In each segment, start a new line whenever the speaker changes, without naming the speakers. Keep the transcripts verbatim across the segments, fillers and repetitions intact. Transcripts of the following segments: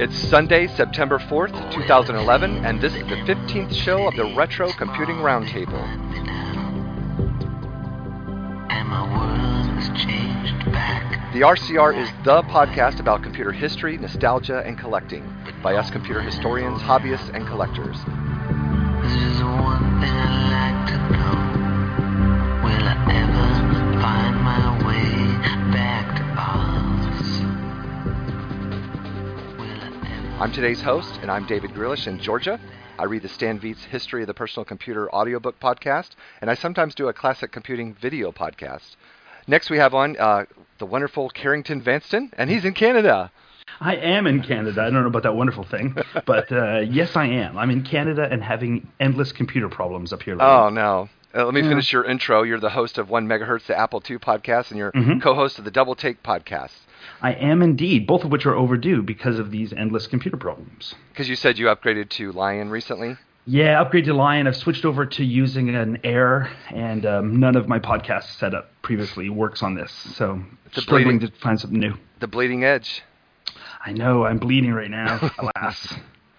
It's Sunday, September fourth, twenty eleven, and this is the fifteenth show of the Retro Computing Roundtable.
And my world has changed back.
The R C R is the podcast about computer history, nostalgia, and collecting by us computer historians, hobbyists, and collectors.
There's one thing I'd like to know. Will I ever find my way back to Oz? Will I ever...
I'm today's host, and I'm David Grealish in Georgia. I read the Stan Vietz History of the Personal Computer audiobook podcast, and I sometimes do a classic computing video podcast. Next we have on uh, the wonderful Carrington Vanston, and he's in Canada.
I am in Canada. I don't know about that wonderful thing, but uh, yes, I am. I'm in Canada and having endless computer problems up here lately.
Oh, no. Uh, let me
Yeah.
finish your intro. You're the host of One Megahertz, the Apple two podcast, and you're
Mhm.
co-host of the Double Take podcast.
I am indeed, both of which are overdue because of these endless computer problems.
Because you said you upgraded to Lion recently.
Yeah, upgrade to Lion. I've switched over to using an Air, and um, none of my podcast setup previously works on this, so
It's a
struggling
bleeding-
to find something new.
The bleeding edge.
I know, I'm bleeding right now, alas.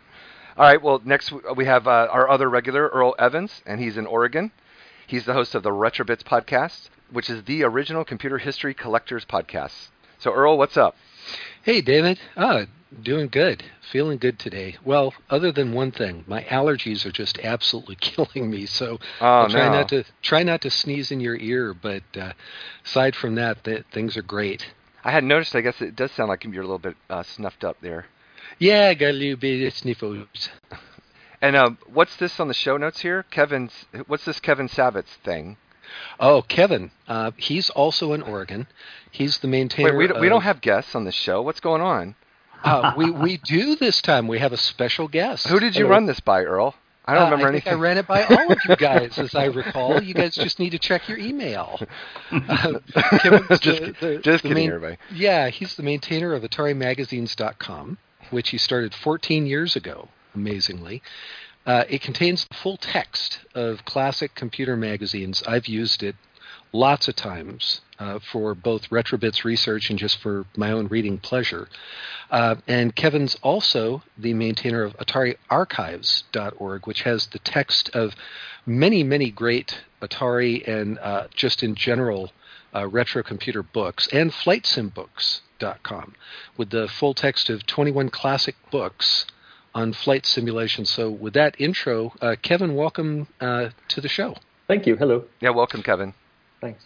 All right, well, next we have uh, our other regular, Earl Evans, and he's in Oregon. He's the host of the Retrobits podcast, which is the original computer history collectors podcast. So, Earl, what's up?
Hey, David. Ah, doing good. Feeling good today. Well, other than one thing, my allergies are just absolutely killing me. So
Oh,
I'll try
no.
not to try not to sneeze in your ear. But uh, aside from that, th- things are great.
I hadn't noticed. I guess it does sound like you're a little bit uh, snuffed up there.
Yeah, I got a little bit of sniffles.
And uh, what's this on the show notes here? Kevin's. What's this Kevin Savitz thing?
Oh, Kevin. Uh, he's also in Oregon. He's the maintainer.
Wait, we, don't- we
of-
don't have guests on the show. What's going on?
Uh, we we do this time. We have a special guest.
Who did you
Hello.
run this by, Earl? I don't
Uh,
remember
I think
anything.
I ran it by all of you guys, as I recall. You guys just need to check your email. Uh, Kevin's
Just
the-
kid-
the-
just
the
kidding,
main-
everybody.
Yeah, he's the maintainer of Atari Magazines dot com, which he started fourteen years ago, amazingly. Uh, it contains the full text of classic computer magazines. I've used it lots of times uh, for both Retrobits research and just for my own reading pleasure. Uh, and Kevin's also the maintainer of Atari Archives dot org, which has the text of many, many great Atari and uh, just in general uh, retro computer books, and Flight Sim Books dot com, with the full text of twenty-one classic books on flight simulation. So with that intro, uh, Kevin, welcome uh, to the show.
Thank you. Hello.
Yeah, welcome, Kevin.
Thanks.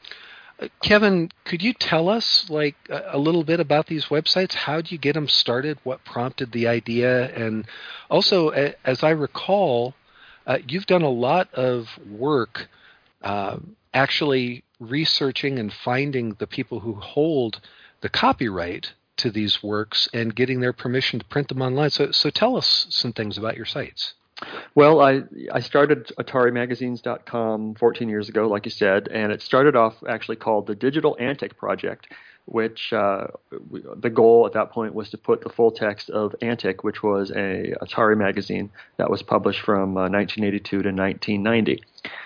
Uh, Kevin, could you tell us like a, a little bit about these websites? How did you get them started? What prompted the idea? And also, a, as I recall, uh, you've done a lot of work uh, actually researching and finding the people who hold the copyright to these works and getting their permission to print them online. So, so tell us some things about your sites.
Well, I I started Atari Magazines dot com fourteen years ago, like you said, and it started off actually called the Digital Antic Project, which uh, we, the goal at that point was to put the full text of Antic, which was a Atari magazine that was published from uh, nineteen eighty-two to nineteen ninety.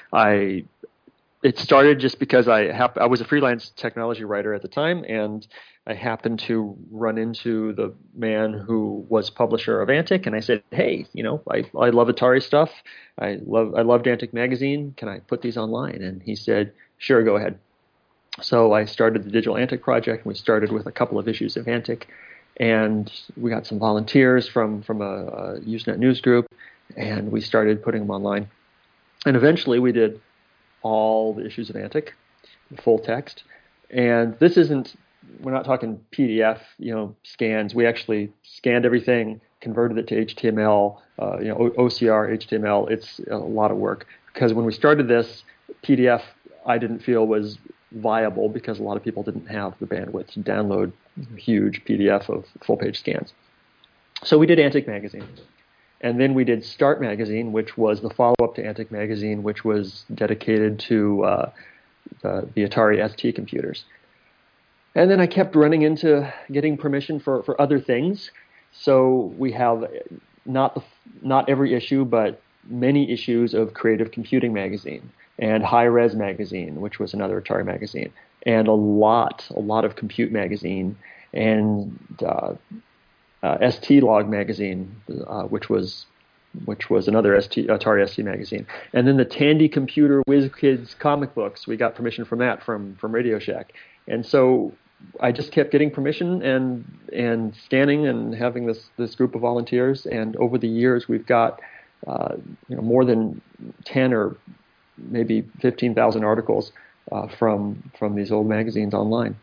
I It started just because I hap- I was a freelance technology writer at the time, and I happened to run into the man who was publisher of Antic, and I said, "Hey, you know, I I love Atari stuff. I love I loved Antic magazine. Can I put these online?" And he said, "Sure, go ahead." So I started the Digital Antic Project, and we started with a couple of issues of Antic, and we got some volunteers from from a, a Usenet news group, and we started putting them online, and eventually we did all the issues of Antic, full text. And this isn't, we're not talking P D F, you know, scans. We actually scanned everything, converted it to H T M L, uh, you know, O C R, H T M L. It's a lot of work because when we started this, P D F I didn't feel was viable because a lot of people didn't have the bandwidth to download huge P D F of full page scans. So we did Antic Magazine. And then we did Start Magazine, which was the follow-up to Antic Magazine, which was dedicated to uh, the, the Atari S T computers. And then I kept running into getting permission for, for other things. So we have not the, not every issue, but many issues of Creative Computing Magazine and High Res Magazine, which was another Atari magazine, and a lot, a lot of Compute Magazine, and uh, uh, S T Log magazine, uh, which was which was another S T, Atari S T magazine. And then the Tandy Computer Whiz Kids comic books, we got permission from that from, from Radio Shack. And so I just kept getting permission and and scanning and having this, this group of volunteers. And over the years, we've got uh, you know more than ten or maybe fifteen thousand articles uh, from from these old magazines online.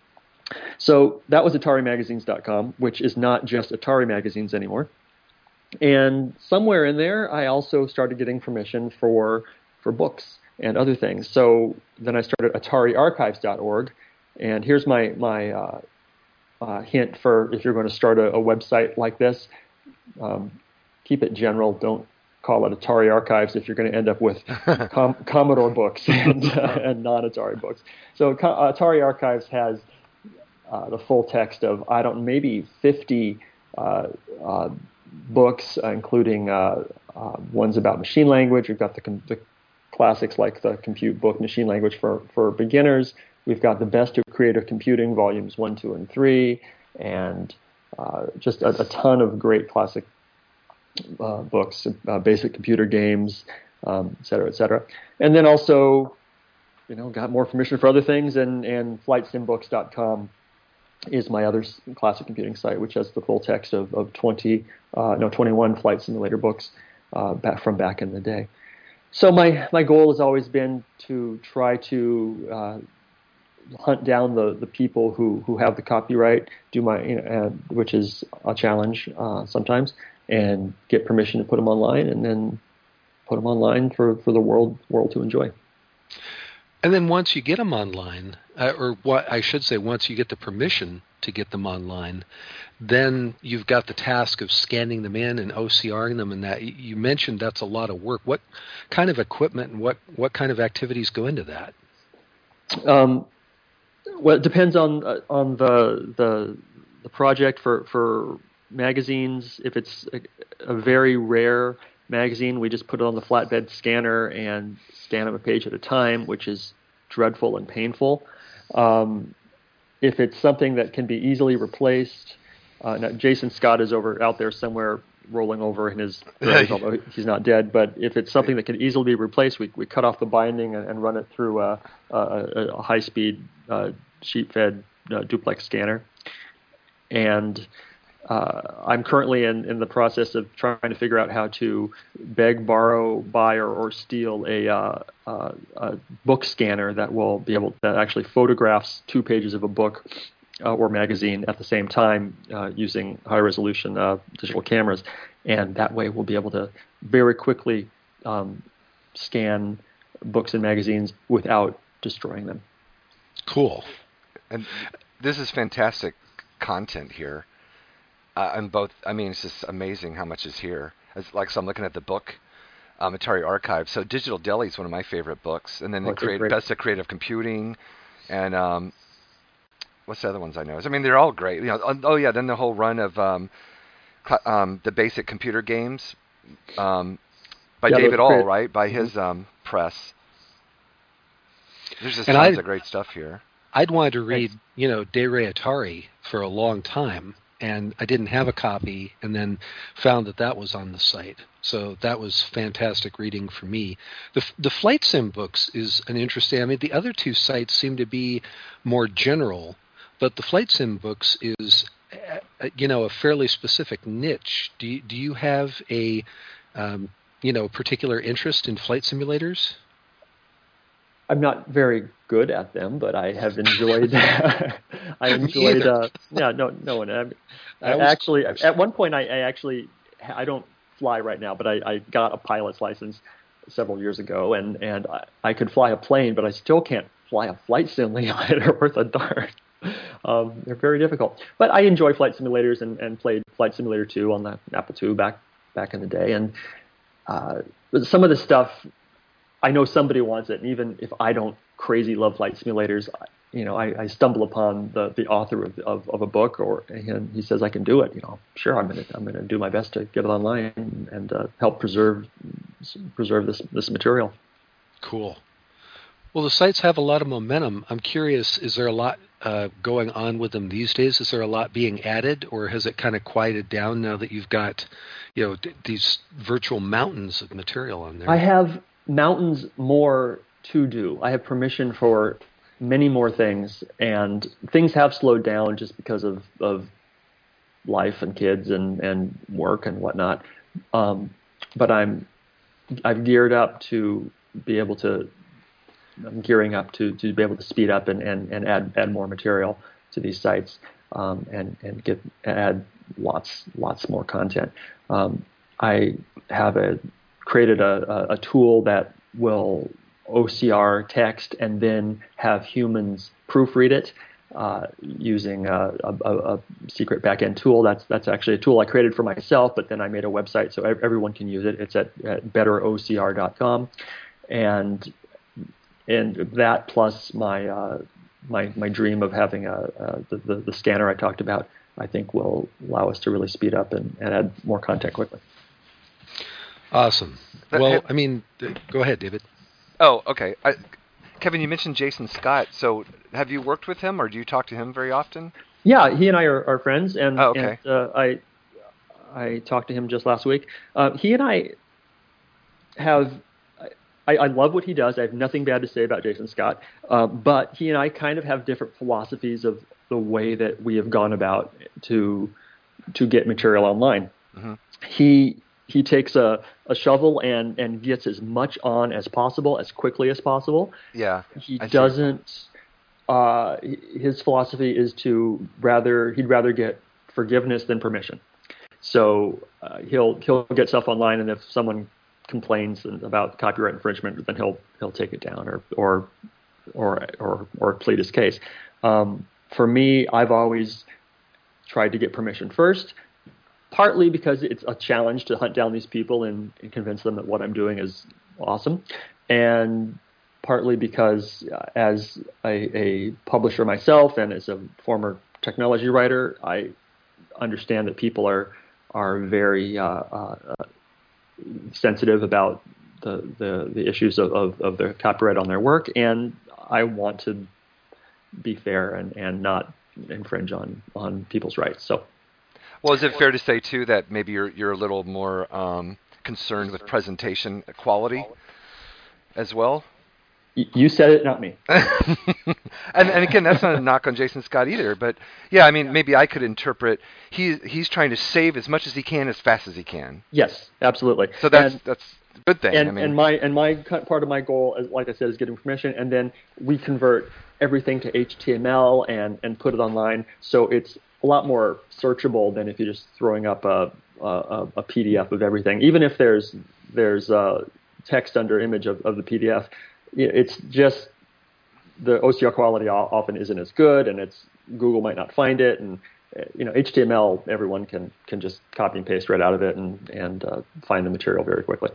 So that was Atari Magazines dot com, which is not just Atari Magazines anymore. And somewhere in there, I also started getting permission for for books and other things. So then I started Atari Archives dot org. And here's my my uh, uh, hint for if you're going to start a, a website like this, um, keep it general. Don't call it Atari Archives if you're going to end up with Com- Commodore books and, uh, and non-Atari books. So Co- Atari Archives has uh, the full text of, I don't maybe fifty uh, uh, books, uh, including uh, uh, ones about machine language. We've got the, com- the classics like the Compute book, Machine Language for, for Beginners. We've got the Best of Creative Computing, volumes one, two, and three, and uh, just a, a ton of great classic uh, books, uh, basic computer games, um, et cetera, et cetera. And then also, you know, got more permission for other things, and, and flight sim books dot com is my other classic computing site, which has the full text of, of twenty, uh, no, twenty-one flight simulator books uh, back from back in the day. So my, my goal has always been to try to uh, hunt down the, the people who, who have the copyright, do my you know, uh, which is a challenge uh, sometimes, and get permission to put them online, and then put them online for, for the world world to enjoy.
And then once you get them online, uh, or what I should say, once you get the permission to get them online, then you've got the task of scanning them in and OCRing them. And that you mentioned that's a lot of work. What kind of equipment and what, what kind of activities go into that?
Um, well, it depends on uh, on the the the project. For for magazines, if it's a, a very rare magazine, we just put it on the flatbed scanner and scan them a page at a time, which is dreadful and painful. Um, if it's something that can be easily replaced, uh, now Jason Scott is over out there somewhere rolling over in his grave, although he's not dead. But if it's something that can easily be replaced, we we cut off the binding and, and run it through a, a, a high-speed uh, sheet-fed uh, duplex scanner. And Uh, I'm currently in, in the process of trying to figure out how to beg, borrow, buy, or, or steal a, uh, uh, a book scanner that will be able that actually photographs two pages of a book uh, or magazine at the same time uh, using high-resolution uh, digital cameras, and that way we'll be able to very quickly um, scan books and magazines without destroying them.
Cool.
And this is fantastic content here. Uh, and both, I mean, it's just amazing how much is here. As, like, so I'm looking at the book, um, Atari Archive. So Digital Deli is one of my favorite books. And then
Oh,
the
it's a
create,
great-
Best of Creative Computing. And um, what's the other ones I know? I mean, they're all great. You know, oh, oh yeah, then the whole run of um, cl- um, the basic computer games um, by
Yeah,
David
those
All,
great.
right? By his um, press. There's just
And
tons
I-
of great stuff here.
I'd wanted to read, you know, De Re Atari for a long time, and I didn't have a copy, and then found that that was on the site. So that was fantastic reading for me. The the Flight Sim books is an interesting. I mean, the other two sites seem to be more general, but the Flight Sim books is, uh, you know, a fairly specific niche. Do you, do you have a, um, you know, particular interest in flight simulators?
I'm not very good at them, but I have enjoyed. I enjoyed.
either.
Uh, yeah, no, no one. I, I
I was-
actually, at one point, I, I actually, I don't fly right now, but I, I got a pilot's license several years ago, and and I, I could fly a plane, but I still can't fly a flight simulator worth a darn. Um, they're very difficult, but I enjoy flight simulators and, and played Flight Simulator two on the Apple two back back in the day, and uh, some of the stuff. I know somebody wants it, and even if I don't crazy love flight simulators, you know, I, I stumble upon the, the author of, of, of a book, or and he says I can do it. You know, sure, I'm gonna I'm gonna do my best to get it online and, and uh, help preserve preserve this this material.
Cool. Well, the sites have a lot of momentum. I'm curious, is there a lot uh, going on with them these days? Is there a lot being added, or has it kind of quieted down now that you've got, you know, d- these virtual mountains of material on there?
I have mountains more to do. I have permission for many more things, and things have slowed down just because of, of life and kids and, and work and whatnot. Um, but I'm I've geared up to be able to. I'm gearing up to, to be able to speed up and, and, and add add more material to these sites um, and and get add lots lots more content. Um, I have a created a, a tool that will O C R text and then have humans proofread it uh, using a, a, a secret backend tool. That's that's actually a tool I created for myself, but then I made a website so everyone can use it. It's at, at better O C R dot com, and and that plus my uh, my my dream of having a, a the, the the scanner I talked about, I think will allow us to really speed up and, and add more content quickly.
Awesome. Well, I mean, go ahead, David.
Oh, okay. I, Kevin, you mentioned Jason Scott. So have you worked with him, or do you talk to him very often?
Yeah, he and I are, are friends, and,
oh, okay.
and uh, I I talked to him just last week. Uh, he and I have. I, I love what he does. I have nothing bad to say about Jason Scott, uh, but he and I kind of have different philosophies of the way that we have gone about to to get material online. Mm-hmm. He he takes a, a shovel and, and gets as much on as possible, as quickly as possible.
Yeah,
he
I
doesn't. Uh, his philosophy is to rather he'd rather get forgiveness than permission. So uh, he'll he'll get stuff online, and if someone complains about copyright infringement, then he'll he'll take it down or or or or, or plead his case. Um, for me, I've always tried to get permission first, partly because it's a challenge to hunt down these people and, and convince them that what I'm doing is awesome, and partly because uh, as a, a publisher myself and as a former technology writer, I understand that people are are very uh, uh, sensitive about the, the, the issues of, of, of the copyright on their work, and I want to be fair and, and not infringe on, on people's rights. So,
well, is it fair to say too that maybe you're you're a little more um, concerned with presentation quality as well?
You said it, not me.
and, and again, that's not a knock on Jason Scott either. But yeah, I mean, maybe I could interpret he he's trying to save as much as he can as fast as he can.
Yes, absolutely.
So that's
and,
that's a good thing.
And,
I mean,
and my and my part of my goal, like I said, is getting permission, and then we convert everything to H T M L and, and put it online. So it's a lot more searchable than if you're just throwing up a a, a P D F of everything. Even if there's there's uh, text under image of, of the P D F. It's just the O C R quality often isn't as good, and it's Google might not find it, and you know H T M L everyone can can just copy and paste right out of it and and uh, find the material very quickly.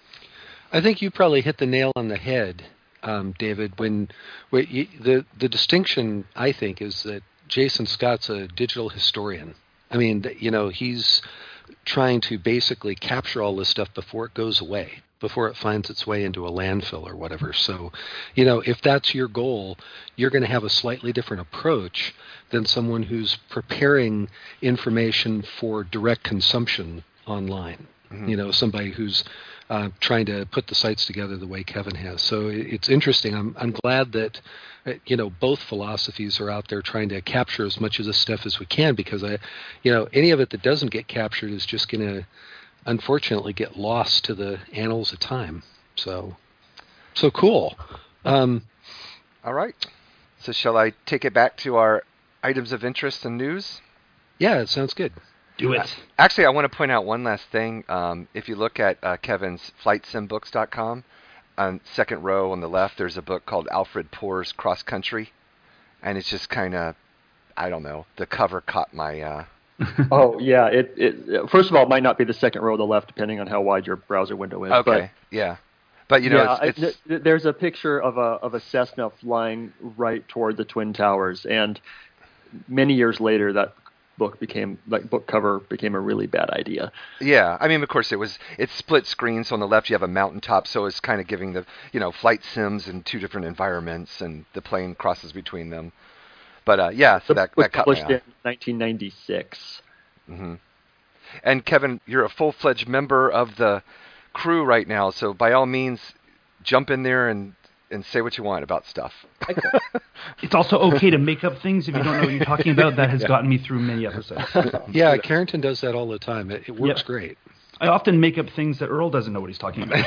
I think you probably hit the nail on the head, um, David. When, when you, the the distinction I think is that Jason Scott's a digital historian. I mean, you know, he's trying to basically capture all this stuff before it goes away, before it finds its way into a landfill or whatever. So, you know, if that's your goal, you're going to have a slightly different approach than someone who's preparing information for direct consumption online. Mm-hmm. You know, somebody who's uh, trying to put the sites together the way Kevin has. So it's interesting. I'm I'm glad that, you know, both philosophies are out there trying to capture as much of this stuff as we can, because I, you know, any of it that doesn't get captured is just going to, unfortunately, get lost to the annals of time. So, so cool. Um,
All right. So shall I take it back to our items of interest and news?
Yeah, it sounds good.
Do it.
Uh, actually, I want to point out one last thing. Um, if you look at uh, Kevin's flight sim books dot com, on second row on the left, there's a book called Alfred Poor's Cross Country, and it's just kind of, I don't know, the cover caught my... Uh,
oh, yeah. It, it first of all, it might not be the second row on the left, depending on how wide your browser window is.
Okay,
but,
yeah. But, you know,
yeah,
it's... it's
I, th- there's a picture of a of a Cessna flying right toward the Twin Towers, and many years later, that book became like book cover became a really bad idea.
Yeah, I mean, of course, it was it's split screen. So on the left you have a mountaintop, so it's kind of giving the you know flight sims in two different environments, and the plane crosses between them. But uh, yeah, so
The
that
book
that caught my
published
eye.
in nineteen ninety-six.
hmm And Kevin, you're a full-fledged member of the crew right now, so by all means, jump in there and and say what you want about stuff.
It's also okay to make up things if you don't know what you're talking about. That has gotten me through many episodes.
Yeah, Carrington does that all the time. It, it works
Yep.
great.
I often make up things that Earl doesn't know what he's talking about.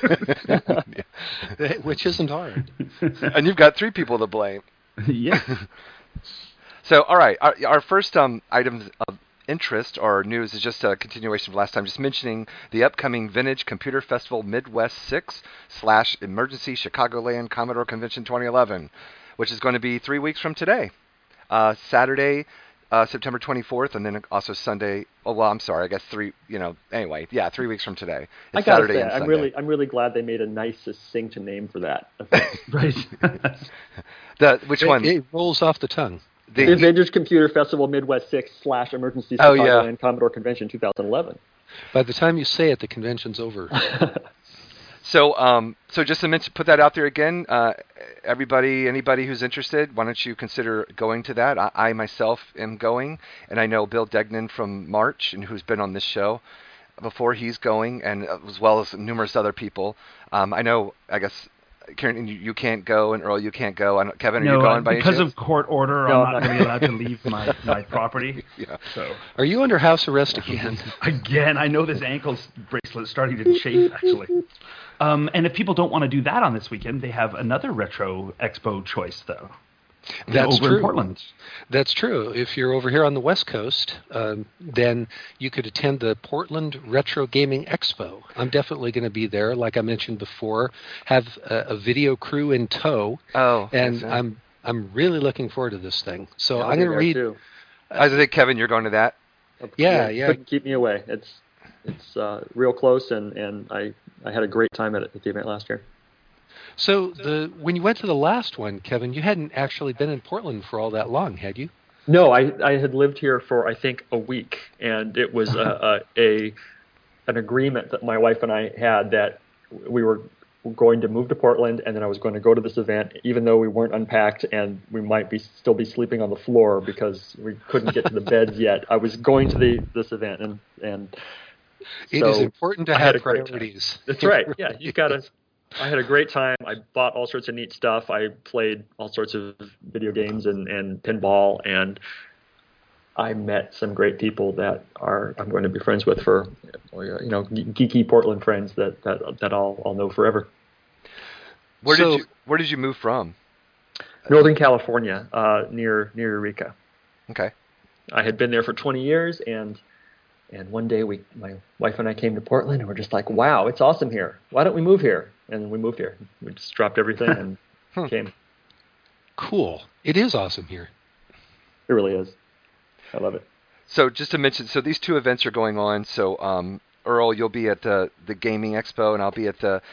Which isn't hard.
And you've got three people to blame.
Yeah.
So, all right, our, our first um, item of interest or news is just a continuation of last time, just mentioning the upcoming Vintage Computer Festival Midwest six slash Emergency Chicagoland Commodore Convention twenty eleven, which is going to be three weeks from today, uh, Saturday, uh, September twenty-fourth, and then also Sunday. Oh, well, I'm sorry, I guess three. You know, anyway, yeah, three weeks from today. It's
I gotta
Saturday
say,
and
I'm
Sunday.
really, I'm really glad they made a nice, succinct name for that event.
Right.
The which
It,
one?
it rolls off the tongue.
The
The,
Vintage Computer Festival Midwest six slash Emergency
Oh,
Chicagoland
yeah.
Commodore Convention twenty eleven.
By the time you say it, the convention's over.
So, um, so just to mention, put that out there again. Uh, everybody, anybody who's interested, why don't you consider going to that? I, I myself am going, and I know Bill Degnan from March, and who's been on this show before. He's going, and uh, as well as numerous other people. Um, I know, I guess, Karen, you, you can't go, and Earl, you can't go. I don't, Kevin, are
no,
you going
uh,
by any
because
chance?
of court order,
No,
I'm not
I'm
going to be allowed to leave my, my property.
Yeah.
So
Are you under house arrest again?
again, I know this ankle bracelet is starting to chafe, actually. Um, and if people don't want to do that on this weekend, they have another retro expo choice, though.
That's
over
true.
in Portland.
That's true. If you're over here on the West Coast, um, then you could attend the Portland Retro Gaming Expo. I'm definitely going to be there. Like I mentioned before, have a, a video crew in tow,
Oh,
and
yes, yeah.
I'm I'm really looking forward to this thing. So
I'll
I'm
be
going to
there,
read.
too.
I think Kevin, you're going to that.
Yeah, yeah.
Couldn't keep me away. It's it's uh, real close, and, and I, I had a great time at, it, at the event last year.
So the when you went to the last one, Kevin, you hadn't actually been in Portland for all that long, had you?
No, I I had lived here for I think a week, and it was a, a, a an agreement that my wife and I had that we were going to move to Portland, and then I was going to go to this event, even though we weren't unpacked and we might be still be sleeping on the floor because we couldn't get to the beds yet. I was going to the this event, and and
It
so
is important to
I had
have
a great time.
priorities.
That's right. Yeah, you gotta. I had a great time. I bought all sorts of neat stuff. I played all sorts of video games and, and pinball, and I met some great people that are I'm going to be friends with for, you know, geeky Portland friends that that that I'll I'll know forever.
Where
So-
did you Where did you move from?
Northern California, uh, near near Eureka.
Okay.
I had been there for twenty years, and and one day we my wife and I came to Portland, and we're just like, wow, it's awesome here. Why don't we move here? And we moved here. We just dropped everything and
Hmm.
came.
Cool. It is awesome here.
It really is. I love it.
So just to mention, so these two events are going on. So um, Earl, you'll be at the the gaming expo, and I'll be at the,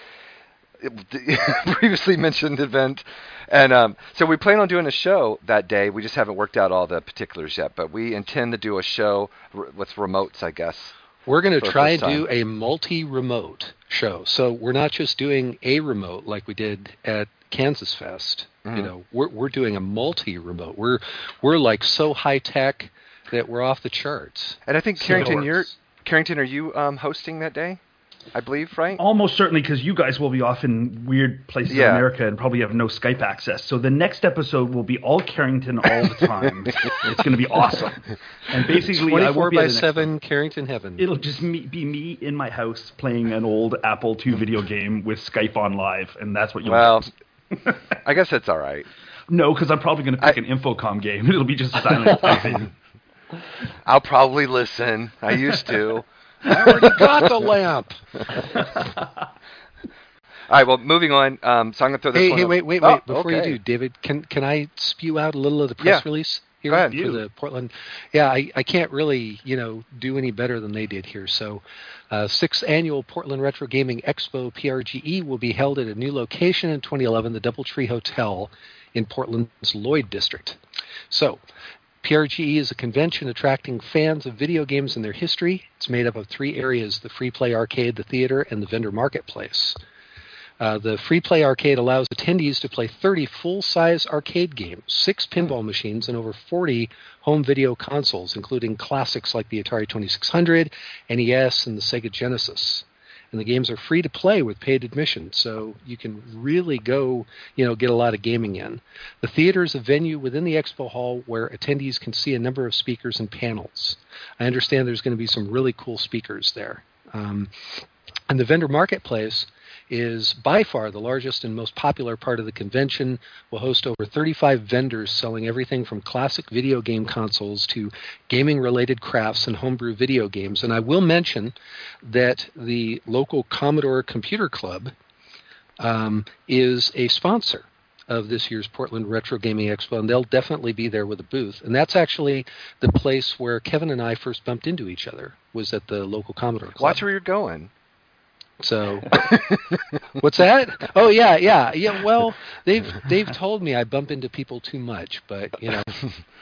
the previously mentioned event. And um, so we plan on doing a show that day. We just haven't worked out all the particulars yet, but we intend to do a show r- with remotes, I guess.
We're going
For
to
the
try
first
and do
time.
a multi-remote show. So we're not just doing a remote like we did at Kansas Fest.
Mhm.
You know, we're we're doing a multi-remote. We're we're like so high tech that we're off the charts.
And I think
So-
Carrington, you're Carrington, are you um, hosting that day? I believe, right?
Almost certainly, because you guys will be off in weird places
Yeah.
in America and probably have no Skype access. So the next episode will be all Carrington all the time. It's going to be awesome. And basically, I
twenty-four
won't be
by
at the next
seven Carrington Heaven.
one. It'll just me, be me in my house playing an old Apple two video game with Skype on live, and that's what you'll
Well,
get.
I guess that's all right.
No, because I'm probably going to pick
I-
an Infocom game. It'll be just silent typing.
I'll probably listen. I used to.
I already got the lamp.
All right, well, moving on. Um, so I'm going to throw this
Hey,
one
hey,
up.
wait, wait,
Oh,
wait. Before
okay.
you do, David, can can I spew out a little of the
Yeah.
press release here
Go ahead.
for
You.
the Portland? Yeah, I, I can't really, you know, do any better than they did here. So, uh, sixth annual Portland Retro Gaming Expo P R G E will be held at a new location in twenty eleven, the DoubleTree Hotel in Portland's Lloyd District. So, P R G E is a convention attracting fans of video games and their history. It's made up of three areas: the Free Play Arcade, the theater, and the vendor marketplace. Uh, the Free Play Arcade allows attendees to play thirty full-size arcade games, six pinball machines, and over forty home video consoles, including classics like the Atari twenty-six hundred, N E S, and the Sega Genesis. And the games are free to play with paid admission, so you can really go, you know, get a lot of gaming in. The theater is a venue within the expo hall where attendees can see a number of speakers and panels. I understand there's going to be some really cool speakers there. Um, and the vendor marketplace is by far the largest and most popular part of the convention. Will host over thirty-five vendors selling everything from classic video game consoles to gaming-related crafts and homebrew video games. And I will mention that the local Commodore Computer Club um, is a sponsor of this year's Portland Retro Gaming Expo, and they'll definitely be there with a booth. And that's actually the place where Kevin and I first bumped into each other, was at the local Commodore Club.
Watch where you're going.
So, what's that? Oh yeah, yeah, yeah. Well, they've they've told me I bump into people too much, but you know.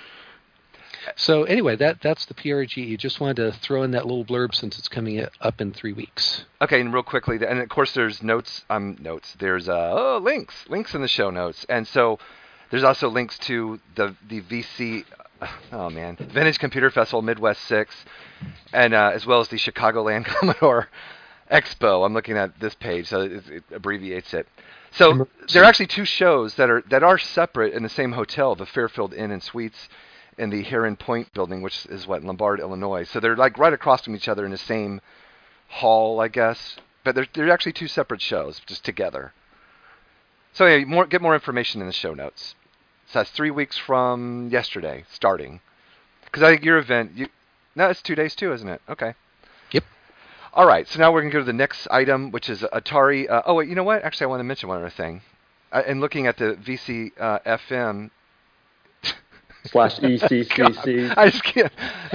So anyway, that that's the P R G E. Just wanted to throw in that little blurb since it's coming up in three weeks.
Okay, and real quickly, and of course there's notes. Um, notes. There's uh oh links, links in the show notes, and so there's also links to the the V C. Oh man, Vintage Computer Festival Midwest Six, and uh, as well as the Chicagoland Commodore Expo. I'm looking at this page, so it, it abbreviates it. So there are actually two shows that are that are separate in the same hotel, the Fairfield Inn and Suites in the Heron Point building, which is what, Lombard, Illinois. So they're like right across from each other in the same hall, I guess. But they're they're actually two separate shows, just together. So yeah, more get more information in the show notes. So that's three weeks from yesterday, starting. Because I think your event, you no, it's two days too, isn't it? Okay.
Yep.
All right, so now we're going to go to the next item, which is Atari. Uh, oh, wait, you know what? Actually, I want to mention one other thing. Uh, and looking at the V C uh, F M
slash E C C C.
I just can't.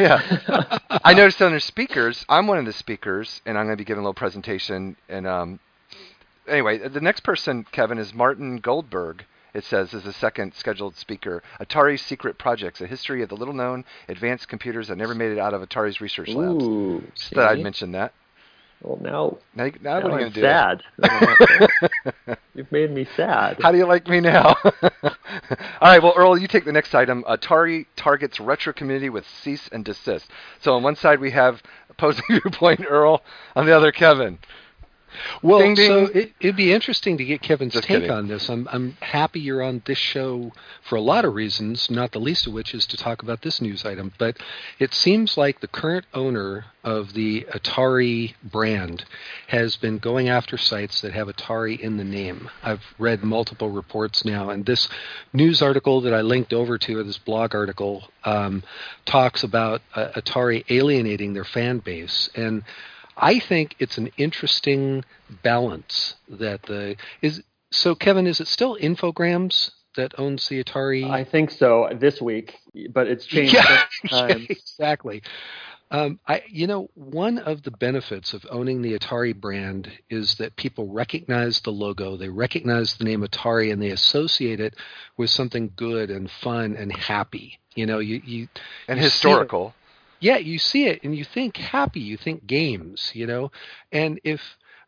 Yeah. I noticed on their speakers, I'm one of the speakers, and I'm going to be giving a little presentation. And um, anyway, the next person, Kevin, is Martin Goldberg. It says, is the second scheduled speaker. Atari's Secret Projects, a history of the little-known advanced computers that never made it out of Atari's research labs.
Ooh,
Just thought I'd mention that.
Well, now,
now, now,
now
what are you
I'm
going to do?
sad. You've made me sad.
How do you like me now? All right, well, Earl, you take the next item. Atari targets retro community with cease and desist. So on one side we have opposing viewpoint Earl, on the other Kevin.
Well,
Ding, ding.
so it, it'd be interesting to get Kevin's
Just
take
kidding.
on this. I'm I'm happy you're on this show for a lot of reasons, not the least of which is to talk about this news item. But it seems like the current owner of the Atari brand has been going after sites that have Atari in the name. I've read multiple reports now, and this news article that I linked over to, or this blog article, um, talks about uh, Atari alienating their fan base. And I think it's an interesting balance that the is. So, Kevin, is it still Infogrames that owns the Atari?
I think so this week, but it's changed
Yeah,
times.
exactly. Um, I, you know, one of the benefits of owning the Atari brand is that people recognize the logo, they recognize the name Atari, and they associate it with something good and fun and happy. You know, you, you
And
you see it-
historical.
Yeah, you see it and you think happy, you think games, you know. And if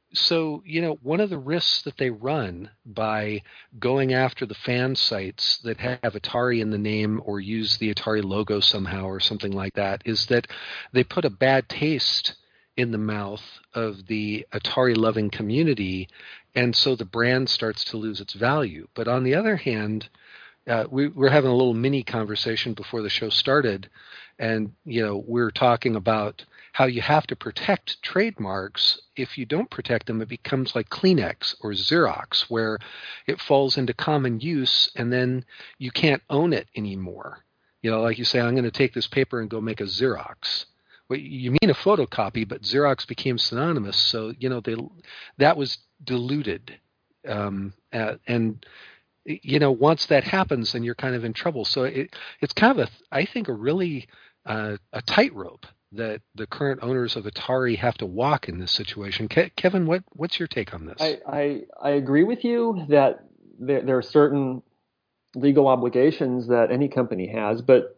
so, you know, one of the risks that they run by going after the fan sites that have Atari in the name or use the Atari logo somehow or something like that is that they put a bad taste in the mouth of the Atari loving community, and so the brand starts to lose its value. But on the other hand, uh, we were having a little mini conversation before the show started. And, you know, we're talking about how you have to protect trademarks. If you don't protect them, it becomes like Kleenex or Xerox, where it falls into common use and then you can't own it anymore. You know, like you say, I'm going to take this paper and go make a Xerox. Well, you mean a photocopy, but Xerox became synonymous. So, you know, they that was diluted. Um, uh, and you know, once that happens, then you're kind of in trouble. So it, it's kind of a, I think, a really uh, a tightrope that the current owners of Atari have to walk in this situation. Ke- Kevin, what what's your take on this?
I, I, I agree with you that there, there are certain legal obligations that any company has, but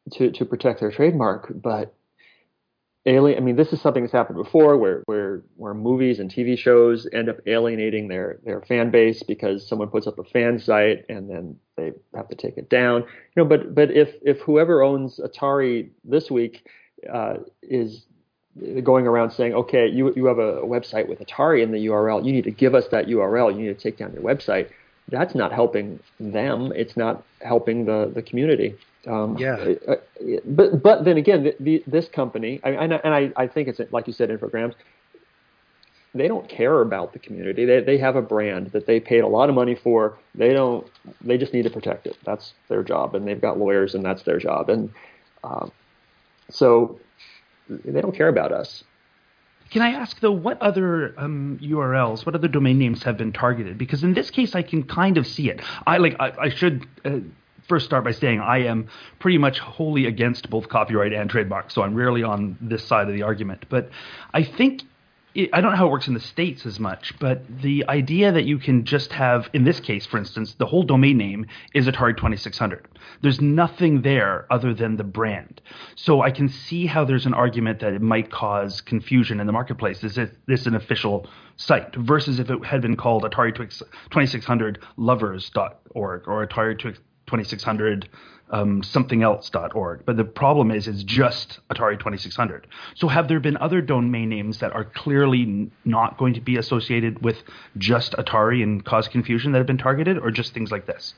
to to protect their trademark, but alien. I mean, this is something that's happened before, where where where movies and T V shows end up alienating their their fan base because someone puts up a fan site and then they have to take it down. You know, but but if if whoever owns Atari this week uh, is going around saying, okay, you you have a website with Atari in the U R L, you need to give us that U R L, you need to take down your website. That's not helping them. It's not helping the the community. Um,
yeah.
Uh, but but then again, the, the, this company, I, and, I, and I, I think it's like you said, Infogrames. They don't care about the community. They they have a brand that they paid a lot of money for. They don't. They just need to protect it. That's their job, and they've got lawyers, and that's their job. And um, so they don't care about us.
Can I ask, though, what other um, U R Ls, what other domain names have been targeted? Because in this case, I can kind of see it. I like. I, I should uh, first start by saying I am pretty much wholly against both copyright and trademark, so I'm rarely on this side of the argument. But I think it, I don't know how it works in the States as much, but the idea that you can just have, in this case, for instance, the whole domain name is Atari twenty-six hundred. There's nothing there other than the brand. So I can see how there's an argument that it might cause confusion in the marketplace. Is it, this an official site? Versus if it had been called Atari twenty-six hundred lovers dot org or Atari twenty-six hundred um, something else dot org. But the problem is it's just Atari twenty-six hundred. So have there been other domain names that are clearly n- not going to be associated with just Atari and cause confusion that have been targeted, or just things like this?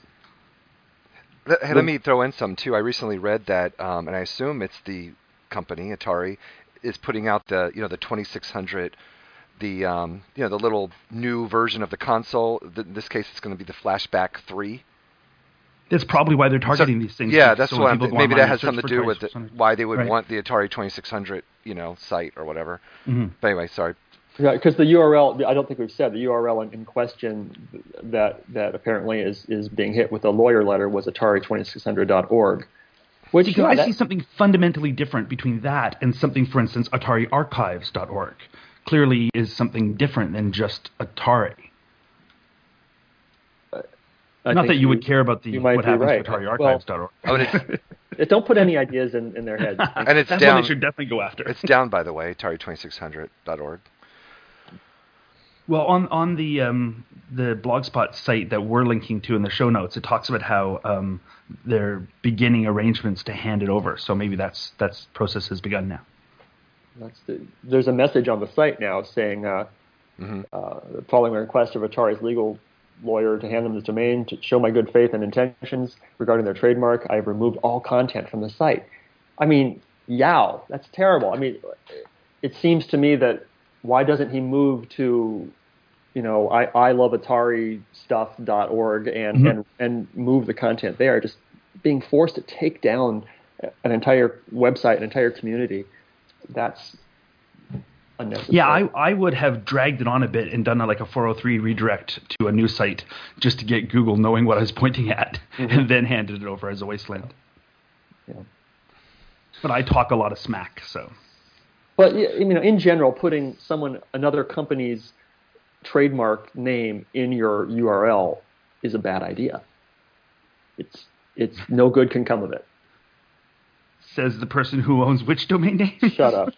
Hey, let me throw in some, too. I recently read that, um, and I assume it's the company, Atari, is putting out the, you know, the twenty-six hundred, the, um, you know, the little new version of the console. The, in this case, it's going to be the Flashback three.
That's probably why they're targeting
so,
these things.
Yeah, that's
so
what I'm, maybe that has something to do with
it,
why they would
right.
want the Atari twenty-six hundred, you know, site or whatever.
Mm-hmm.
But anyway, sorry.
Yeah, because the U R L, I don't think we've said, the U R L in, in question that that apparently is, is being hit with a lawyer letter was Atari twenty-six hundred dot org. Which,
because
yeah,
I
that,
see something fundamentally different between that and something, for instance, Atari archives dot org. Clearly is something different than just Atari.
I
Not that you,
you
would care about the
you might
what
be
happens
right.
to Atari archives dot org.
Well, oh, and it's,
don't put any ideas in, in their heads.
and it's
That's
down.
one they should definitely go after.
It's down, by the way, Atari twenty-six hundred dot org.
Well, on on the um, the Blogspot site that we're linking to in the show notes, it talks about how um, they're beginning arrangements to hand it over. So maybe that's that's process has begun now.
That's the, there's a message on the site now saying, uh, mm-hmm. uh, following a request of Atari's legal lawyer to hand them the domain to show my good faith and intentions regarding their trademark, I have removed all content from the site. I mean, yow, that's terrible. I mean, it seems to me that why doesn't he move to, you know, I, I love Atari stuff dot org and, mm-hmm. and, and move the content there? Just being forced to take down an entire website, an entire community, that's unnecessary.
Yeah, I, I would have dragged it on a bit and done a, like a four oh three redirect to a new site just to get Google knowing what I was pointing at, mm-hmm. and then handed it over as a wasteland.
Yeah.
But I talk a lot of smack, so.
But you know, in general, putting someone another company's trademark name in your U R L is a bad idea. It's it's no good can come of it.
Says the person who owns which domain name?
Shut up.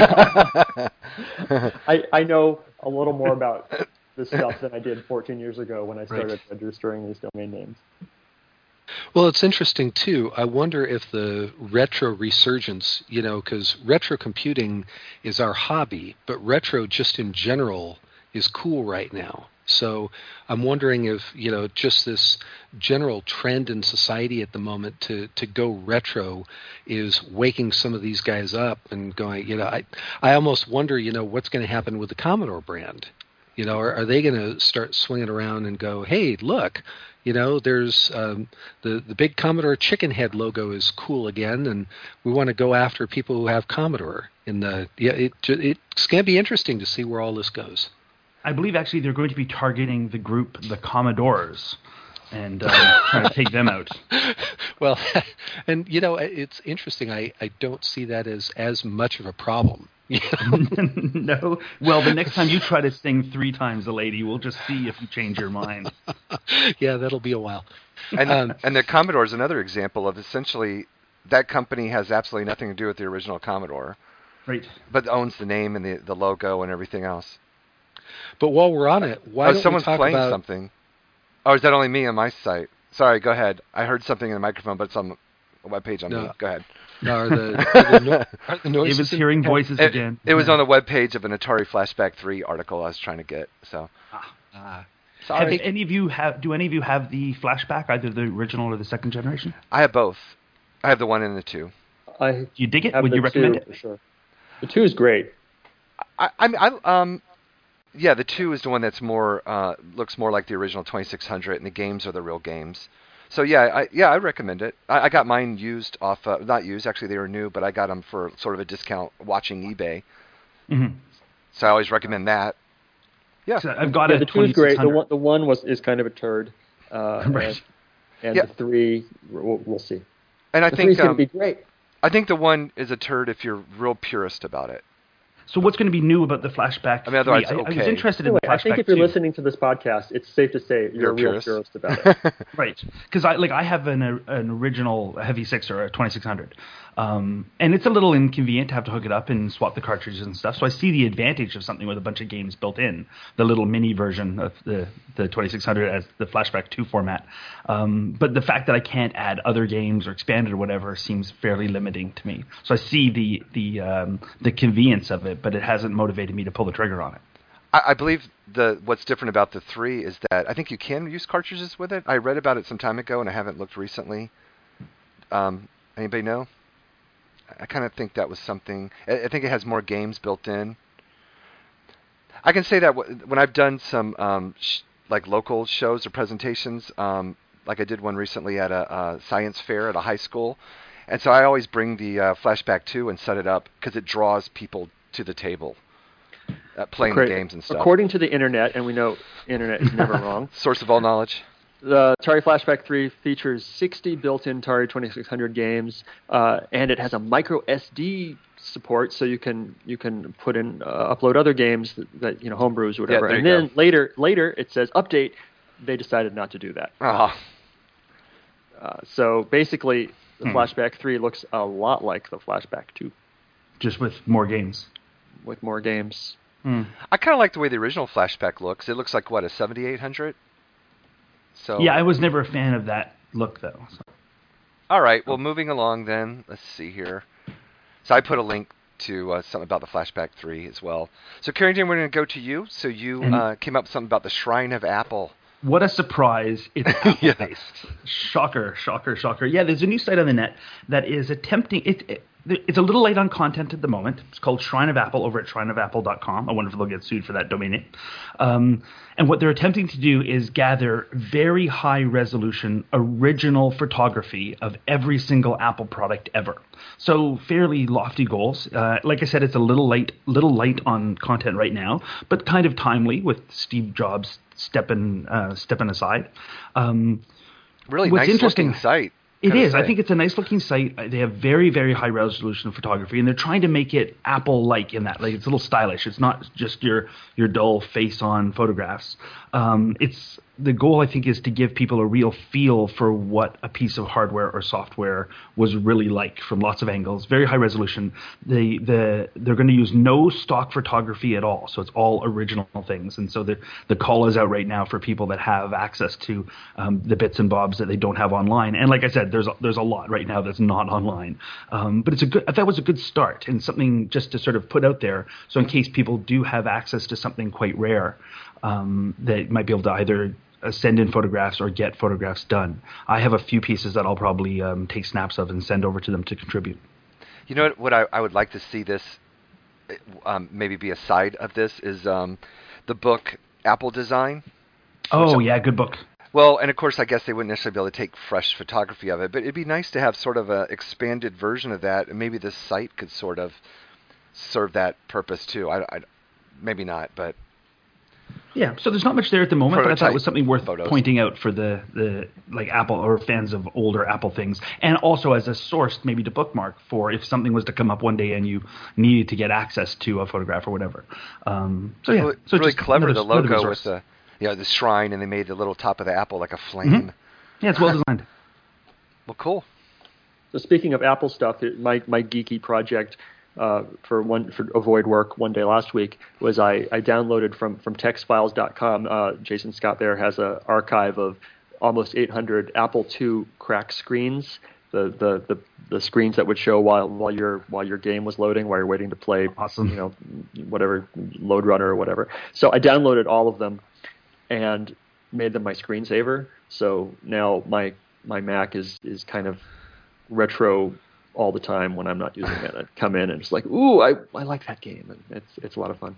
I I know a little more about this stuff than I did fourteen years ago when I started right. registering these domain names.
Well, it's interesting, too. I wonder if the retro resurgence, you know, because retro computing is our hobby, but retro just in general is cool right now. So I'm wondering if, you know, just this general trend in society at the moment to, to go retro is waking some of these guys up and going, you know, I, I almost wonder, you know, what's going to happen with the Commodore brand. You know, are, are they going to start swinging around and go, hey, look, you know, there's um, the, the big Commodore chicken head logo is cool again, and we want to go after people who have Commodore. In the yeah, it, it's going to be interesting to see where all this goes.
I believe actually they're going to be targeting the group, the Commodores, and uh, trying to take them out.
Well, and you know, it's interesting. I, I don't see that as, as much of a problem. You know?
No. Well, the next time you try to sing three times a lady, we'll just see if you change your mind.
Yeah, that'll be a while.
And
um,
and the Commodore is another example of essentially that company has absolutely nothing to do with the original Commodore,
Right.
but owns the name and the, the logo and everything else.
But while we're on it, why
oh,
don't
someone's
we talk
playing
about
something. Oh, is that only me on my site? Sorry, go ahead. I heard something in the microphone, but it's on the webpage on
No.
me. Go ahead.
No, are the, are the, no, are the noises?
David's
in-
hearing voices
It,
again.
it was
Yeah.
on the webpage of an Atari Flashback three article I was trying to get. So
Ah.
Have any of you have? Do any of you have the flashback, either the original or the second generation?
I have both. I have the one and the two.
I
Do you dig it?
have
Would
the
you recommend
two,
it?
for sure. The two is great.
I, I, I um, yeah, the two is the one that's more uh, looks more like the original twenty-six hundred, and the games are the real games. So yeah, I yeah I recommend it. I, I got mine used off, uh, not used actually, they were new, but I got them for sort of a discount watching eBay.
Mm-hmm.
So I always recommend that. Yeah,
So I've got
Yeah,
a
the two is great. The
twenty-six hundred.
one, the one was is kind of a turd. Uh,
Right.
And, and
Yeah.
the three, we'll, we'll see.
and I
The
think
three's going to
um,
be great.
I think the one is a turd if you're real purist about it.
So what's going to be new about the flashback?
I mean, otherwise
three? I, I was
okay.
interested
Anyway,
in the
I
flashback
think if you're
two.
listening to this podcast, it's safe to say you're,
You're
a real
purist.
purist about it.
Right, because I like I have an uh, an original Heavy Six or a twenty-six hundred, um, and it's a little inconvenient to have to hook it up and swap the cartridges and stuff. So I see the advantage of something with a bunch of games built in, the little mini version of the the twenty-six hundred as the Flashback two format. Um, but the fact that I can't add other games or expand it or whatever seems fairly limiting to me. So I see the the um, the convenience of it, but it hasn't motivated me to pull the trigger on it.
I, I believe the what's different about the three is that I think you can use cartridges with it. I read about it some time ago, and I haven't looked recently. Um, anybody know? I kind of think that was something. I, I think it has more games built in. I can say that w- when I've done some um, sh- like local shows or presentations, um, like I did one recently at a, a science fair at a high school, and so I always bring the uh, Flashback two and set it up because it draws people to the table. Uh, playing
Great.
the games and stuff.
According to the internet, and we know internet is never wrong,
Source of all knowledge.
the Atari Flashback three features sixty built-in Atari twenty-six hundred games, uh, and it has a micro S D support, so you can you can put in uh, upload other games that, that you know homebrews or whatever.
there
and
you
then
go.
later later it says update. They decided not to do that.
Ah,
Uh, so basically, the
Hmm.
Flashback three looks a lot like the Flashback two
Just with more games.
with more games.
Hmm.
I kind of like the way the original Flashback looks. It looks like what, a seventy-eight hundred. So
Yeah, I was never a fan of that look though. So.
all right. Well, moving along then. Let's see here. So I put a link to uh, something about the Flashback three as well. So Carrington, we're going to go to you. So you
And-
uh, came up with something about the Shrine of Apple.
What a surprise. It's Apple-based. Shocker, shocker, shocker. Yeah, there's a new site on the net that is attempting it, it it's a little light on content at the moment. It's called Shrine of Apple over at shrine of apple dot com. I wonder if they'll get sued for that domain name. Um, and what they're attempting to do is gather very high resolution original photography of every single Apple product ever. So fairly lofty goals. Uh, like I said, it's a little light, little light on content right now, but kind of timely with Steve Jobs stepping uh, stepping aside. Um,
Really
What's
nice
interesting-
looking site.
it
gotta
is. I
say.
think it's a nice looking site. Uh, They have very, very high resolution photography, and they're trying to make it Apple-like in that, like it's a little stylish. It's not just your your dull face-on photographs. Um, it's the goal, I think, is to give people a real feel for what a piece of hardware or software was really like from lots of angles. Very high resolution. They the they're going to use no stock photography at all, so it's all original things. And so the the call is out right now for people that have access to um, the bits and bobs that they don't have online. And like I said, there's a, there's a lot right now that's not online. Um, but it's a good. That was a good start and something just to sort of put out there. So in case people do have access to something quite rare, um, they might be able to either uh, send in photographs or get photographs done. I have a few pieces that I'll probably um, take snaps of and send over to them to contribute.
You know what, what I, I would like to see this, um, maybe be a side of this, is um, the book Apple Design.
Oh, yeah, good book.
Well, and of course, I guess they wouldn't necessarily be able to take fresh photography of it, but it'd be nice to have sort of an expanded version of that, and maybe this site could sort of serve that purpose too. I, I, maybe not, but
Yeah, so there's not much there at the moment, but I thought it was something worth
Photos.
pointing out for the, the like Apple or fans of older Apple things, and also as a source maybe to bookmark for if something was to come up one day and you needed to get access to a photograph or whatever. Um, so yeah,
really,
so
really
just
clever,
another-
the
another
logo
resource.
with the, you know, the shrine, and they made the little top of the apple like a flame.
Mhm. Yeah, it's well designed.
Well, cool.
So speaking of Apple stuff, it, my my geeky project uh, for one for Avoid Work one day last week was I, I downloaded from from textfiles dot com. Uh, Jason Scott there has an archive of almost eight hundred Apple two cracked screens. The, the, the, the screens that would show while while your while your game was loading, while you're waiting to play,
Awesome.
you know, whatever Load Runner or whatever. So I downloaded all of them and made them my screensaver. So now my my Mac is, is kind of retro all the time when I'm not using it. I come in and it's like, ooh, I I like that game, and it's it's a lot of fun.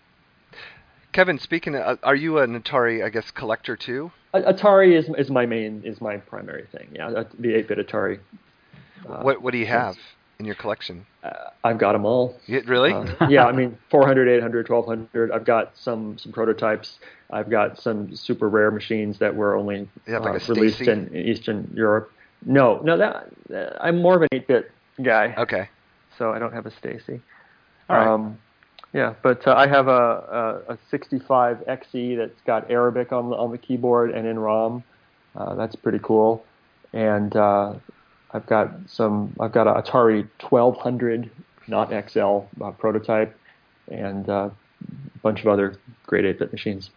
Kevin, speaking of, are you an Atari, I guess, collector too?
Atari is is my main is my primary thing. Yeah, the eight-bit Atari. Uh,
what what do you have in your collection?
Uh, I've got them all.
Yeah, really?
Uh, yeah, I mean, four hundred, eight hundred, twelve hundred. I've got some some prototypes. I've got some super rare machines that were only
yeah, like
uh, released in, in Eastern Europe. No, no, that uh, I'm more of an eight-bit guy.
Okay.
So I don't have a Stacy.
All right.
Um, Yeah, but uh, I have a, a, a sixty-five X E that's got Arabic on the on the keyboard and in ROM. Uh, that's pretty cool. And uh, I've got some. I've got an Atari twelve hundred, not X L uh, prototype, and uh, a bunch of other great eight-bit machines.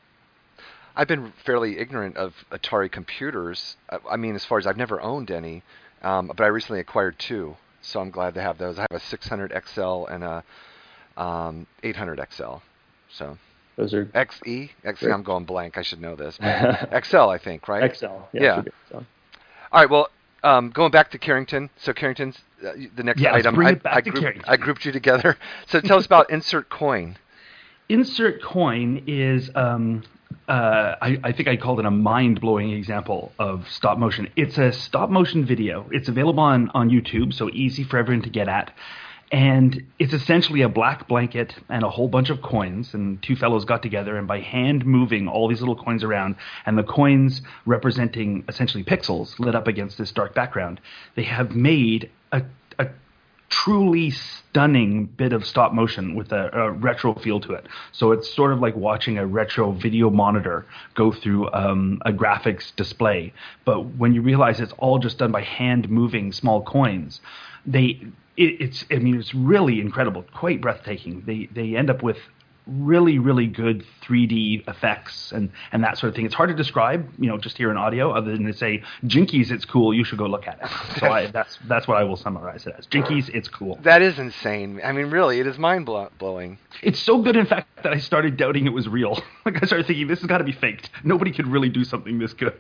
I've been fairly ignorant of Atari computers. I, I mean, as far as I've never owned any, um, but I recently acquired two, so I'm glad to have those. I have a six hundred X L and a Um, eight hundred X L. So
those are
X E. X E.
Sure.
I'm going blank. I should know this. X L, I think, right?
X L. Yeah.
Yeah.
So.
All right. Well, um, going back to Carrington. So Carrington's uh, the next
Yeah, let's
item.
bring
I,
it back
I,
to
grouped,
Carrington.
I grouped you together. So tell us about Insert Coin.
Insert Coin is, um, uh, I, I think I called it a mind-blowing example of stop motion. It's a stop motion video. It's available on, on YouTube, so easy for everyone to get at. And it's essentially a black blanket and a whole bunch of coins, and two fellows got together and by hand moving all these little coins around, and the coins representing essentially pixels lit up against this dark background, they have made a, a truly stunning bit of stop motion with a, a retro feel to it. So it's sort of like watching a retro video monitor go through um, a graphics display. But when you realize it's all just done by hand moving small coins, they it, it's I mean it's really incredible, quite breathtaking. They they end up with really, really good three D effects and, and that sort of thing. It's hard to describe, you know, just here in audio, other than to say, Jinkies, it's cool, you should go look at it. So I, that's that's what I will summarize it as. Jinkies, it's cool.
That is insane. I mean, really, it is mind-blowing.
It's so good, in fact, that I started doubting it was real. Like, I started thinking, this has got to be faked. Nobody could really do something this good.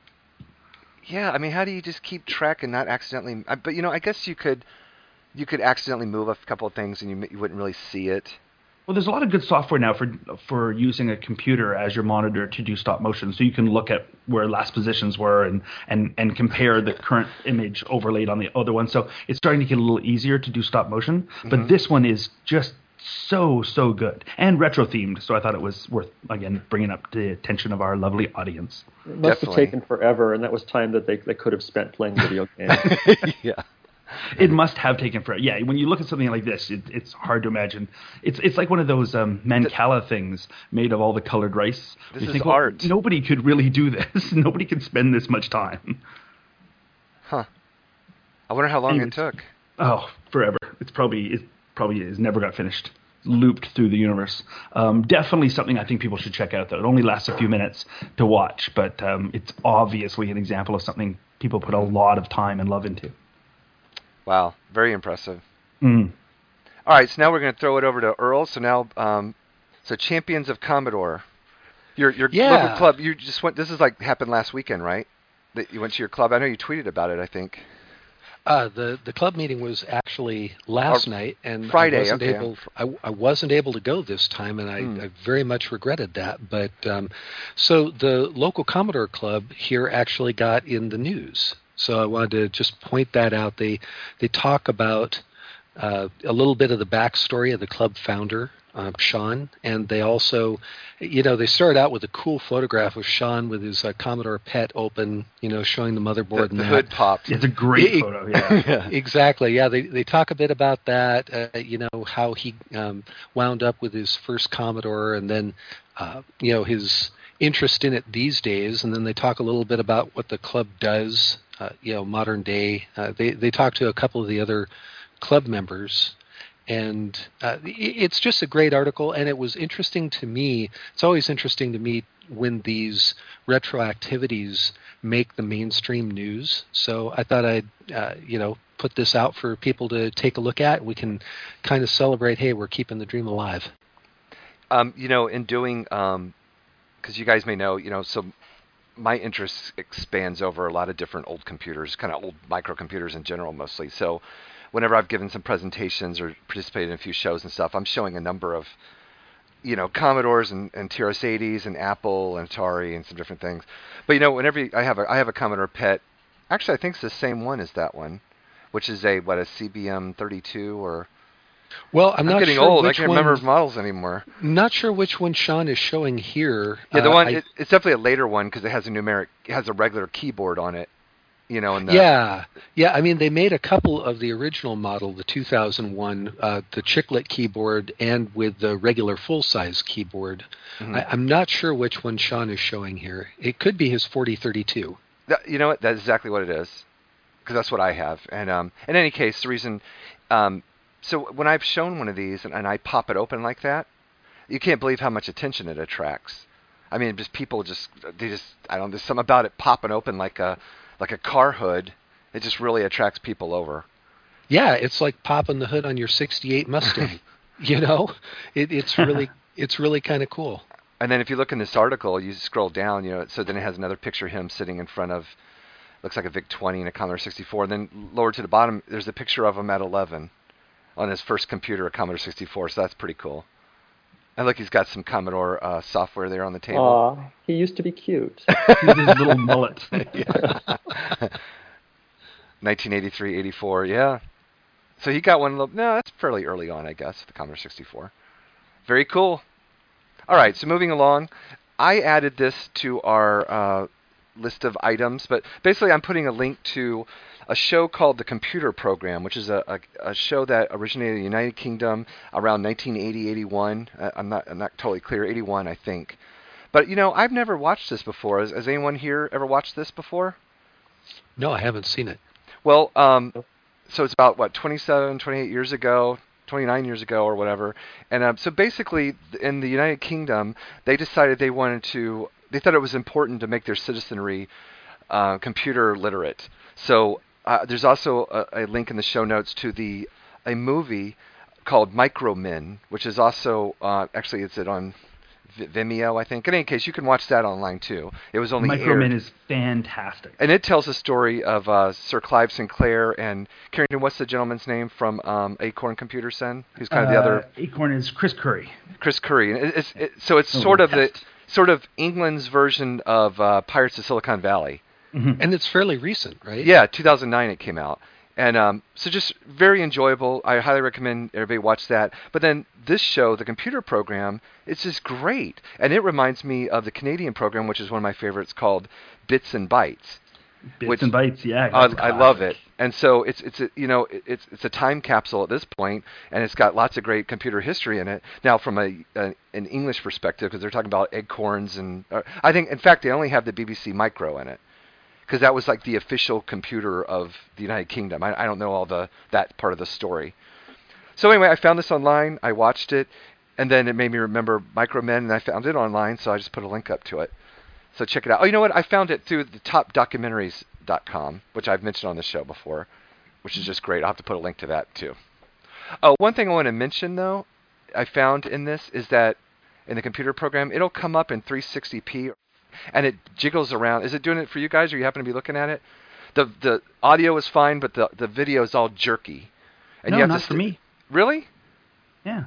Yeah, I mean, how do you just keep track and not accidentally... But, you know, I guess you could you could accidentally move a couple of things and you, you wouldn't really see it.
Well, there's a lot of good software now for for using a computer as your monitor to do stop motion, so you can look at where last positions were and, and, and compare the current image overlaid on the other one. So it's starting to get a little easier to do stop motion, but
Mm-hmm.
this one is just so, so good and retro-themed, so I thought it was worth, again, bringing up the attention of our lovely audience.
It must
Definitely.
have taken forever, and that was time that they, they could have spent playing video games.
Yeah.
It must have taken forever. Yeah, when you look at something like this, it, it's hard to imagine. It's it's like one of those um, Mancala things made of all the colored rice.
This
You
is
think, well,
art.
Nobody could really do this. Nobody could spend this much time.
Huh. I wonder how long
Anyways.
it took.
Oh, forever. It's probably it probably is never got finished. Looped through the universe. Um, definitely something I think people should check out, though. It only lasts a few minutes to watch, but um, it's obviously an example of something people put a lot of time and love into.
Wow, very impressive.
Mm.
All right, so now we're going to throw it over to Earl. So now, um, so Champions of Commodore, your your
Yeah.
local club. You just went. This is like happened last weekend, right? That you went to your club. I know you tweeted about it. I think
Uh, the the club meeting was actually last
Or
night, and
Friday,
I wasn't
okay.
able. I, I wasn't able to go this time, and I,
Hmm.
I very much regretted that. But um, so the local Commodore Club here actually got in the news. So I wanted to just point that out. They they talk about uh, a little bit of the backstory of the club founder, uh, Sean, and they also, you know, they started out with a cool photograph of Sean with his uh, Commodore PET open, you know, showing the
the,
motherboard and
the
that.
hood popped.
It's a great
It-
photo, yeah.
Yeah.
Exactly. Yeah, they they talk a bit about that. Uh, you know, how he um, wound up with his first Commodore, and then uh, you know his interest in it these days. And then they talk a little bit about what the club does uh, you know, modern day. Uh, they they talked to a couple of the other club members, and uh, it's just a great article. And it was interesting to me. It's always interesting to me when these retro activities make the mainstream news. So I thought I'd uh, you know put this out for people to take a look at. We can kind of celebrate. Hey, we're keeping the dream alive.
Um, you know, in doing, um, because you guys may know, you know, so my interest expands over a lot of different old computers, kind of old microcomputers in general mostly. So whenever I've given some presentations or participated in a few shows and stuff, I'm showing a number of, you know, Commodores and, and T R S eighties and Apple and Atari and some different things. But, you know, whenever you, I have a I have a Commodore P E T, actually I think it's the same one as that one, which is a, what, a C B M thirty-two or...
Well, I'm,
I'm
not
getting
sure
old. I
which
can't
one,
remember models anymore.
Not sure which one Sean is showing here.
Yeah, the
Uh,
one
I-
it, it's definitely a later one because it has a numeric, it has a regular keyboard on it. You know, and the,
Yeah, yeah. I mean, they made a couple of the original model, the two thousand one, uh, the chiclet keyboard, and with the regular full-size keyboard.
Mhm.
I, I'm not sure which one Sean is showing here. It could be his forty thirty-two.
That, you know what? That's exactly what it is, because that's what I have. And um, in any case, the reason, um, so when I've shown one of these and, and I pop it open like that, you can't believe how much attention it attracts. I mean, just people just they just I don't know. There's something about it popping open like a like a car hood. It just really attracts people over.
Yeah, it's like popping the hood on your sixty-eight Mustang. you know, it, it's really it's really kind of cool.
And then if you look in this article, you scroll down, you know, so then it has another picture of him sitting in front of, looks like a VIC twenty and a Commodore sixty-four. And then lower to the bottom, there's a picture of him at eleven on his first computer, a Commodore sixty-four. So that's pretty cool. And look, he's got some Commodore uh, software there on the table.
Aw, he used to be cute.
With his little mullet.
nineteen eighty-three, eighty-four, yeah. So he got one. No, that's fairly early on, I guess, the Commodore sixty-four. Very cool. All right, so moving along, I added this to our uh, list of items, but basically I'm putting a link to a show called The Computer Program, which is a, a, a show that originated in the United Kingdom around nineteen eighty, eighty-one. Uh, I'm not I'm not totally clear, eighty-one, I think. But, you know, I've never watched this before. Has, has anyone here ever watched this before?
No, I haven't seen it.
Well, um, so it's about, what, twenty-seven, twenty-eight years ago, twenty-nine years ago or whatever. And um, so basically in the United Kingdom, they decided they wanted to, they thought it was important to make their citizenry uh, computer literate. So uh, there's also a, a link in the show notes to the a movie called Micromen, which is also, uh, actually it's it on Vimeo, I think. In any case, you can watch that online too. It was only
Micromen
aired.
is fantastic.
And it tells the story of uh, Sir Clive Sinclair and Carrington. What's the gentleman's name from um, Acorn Computer Sen? Who's kind of the other
Uh, Acorn is Chris Curry.
Chris Curry. And it, it's, it, so it's
Oh,
sort of the
test.
sort of England's version of uh, Pirates of Silicon Valley.
Mhm.
And it's fairly recent, right?
Yeah, two thousand nine it came out. And um, so just very enjoyable. I highly recommend everybody watch that. But then this show, The Computer Program, it's just great. And it reminds me of the Canadian program, which is one of my favorites, called Bits and Bytes.
Bits
Which-
and Bytes, yeah.
I,
that's
I love
classic.
it. And so it's it's a, you know it- it's it's a time capsule at this point, and it's got lots of great computer history in it. Now from a, a an English perspective, because they're talking about Acorns, and uh, I think in fact they only have the B B C Micro in it, because that was like the official computer of the United Kingdom. I, I don't know all the that part of the story. So anyway, I found this online. I watched it, and then it made me remember Micromen, and I found it online, so I just put a link up to it. So check it out. Oh, you know what? I found it through the top documentaries dot com, which I've mentioned on the show before, which is just great. I'll have to put a link to that too. Oh, one thing I want to mention though, I found in this is that in the computer program, it'll come up in three sixty p, and it jiggles around. Is it doing it for you guys, or you happen to be looking at it? The the audio is fine, but the the video is all jerky. And
No,
you have
not
to
for
st-
me.
Really?
Yeah.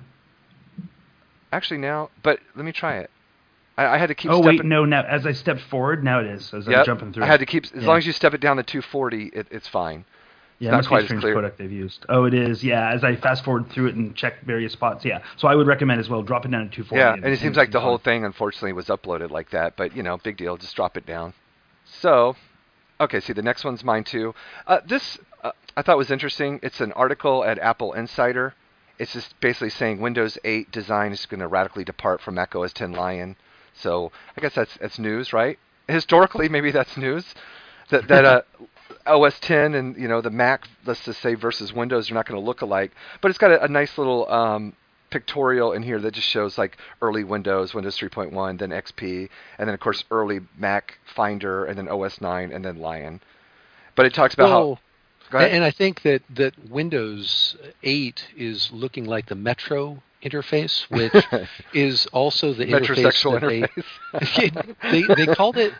Actually, now, but let me try it. I, I had to keep.
Oh
stepping,
wait, no. Now as I stepped forward, now it is. As I'm
Yep.
jumping through.
I had to keep as
Yeah.
long as you step it down to two forty, it, it's fine.
Yeah,
not
it must
quite
be a
as
strange
clear.
codec they've used. Oh, it is. Yeah, as I fast forward through it and check various spots. Yeah, so I would recommend as well drop it down to two forty.
Yeah, and it seems like the whole thing, unfortunately, was uploaded like that. But you know, big deal. Just drop it down. So, okay. See, the next one's mine too. Uh, this uh, I thought was interesting. It's an article at Apple Insider. It's just basically saying Windows eight design is going to radically depart from Mac O S ten Lion. So I guess that's that's news, right? Historically, maybe that's news. that that uh, O S ten and you know the Mac, let's just say versus Windows, are not going to look alike. But it's got a, a nice little um, pictorial in here that just shows like early Windows, Windows three point one, then X P, and then of course early Mac Finder, and then O S nine, and then Lion. But it talks about
well,
how. Go ahead.
And I think that, that Windows eight is looking like the Metro interface, which is also the
Metrosexual
interface.
interface.
They, they, they called it.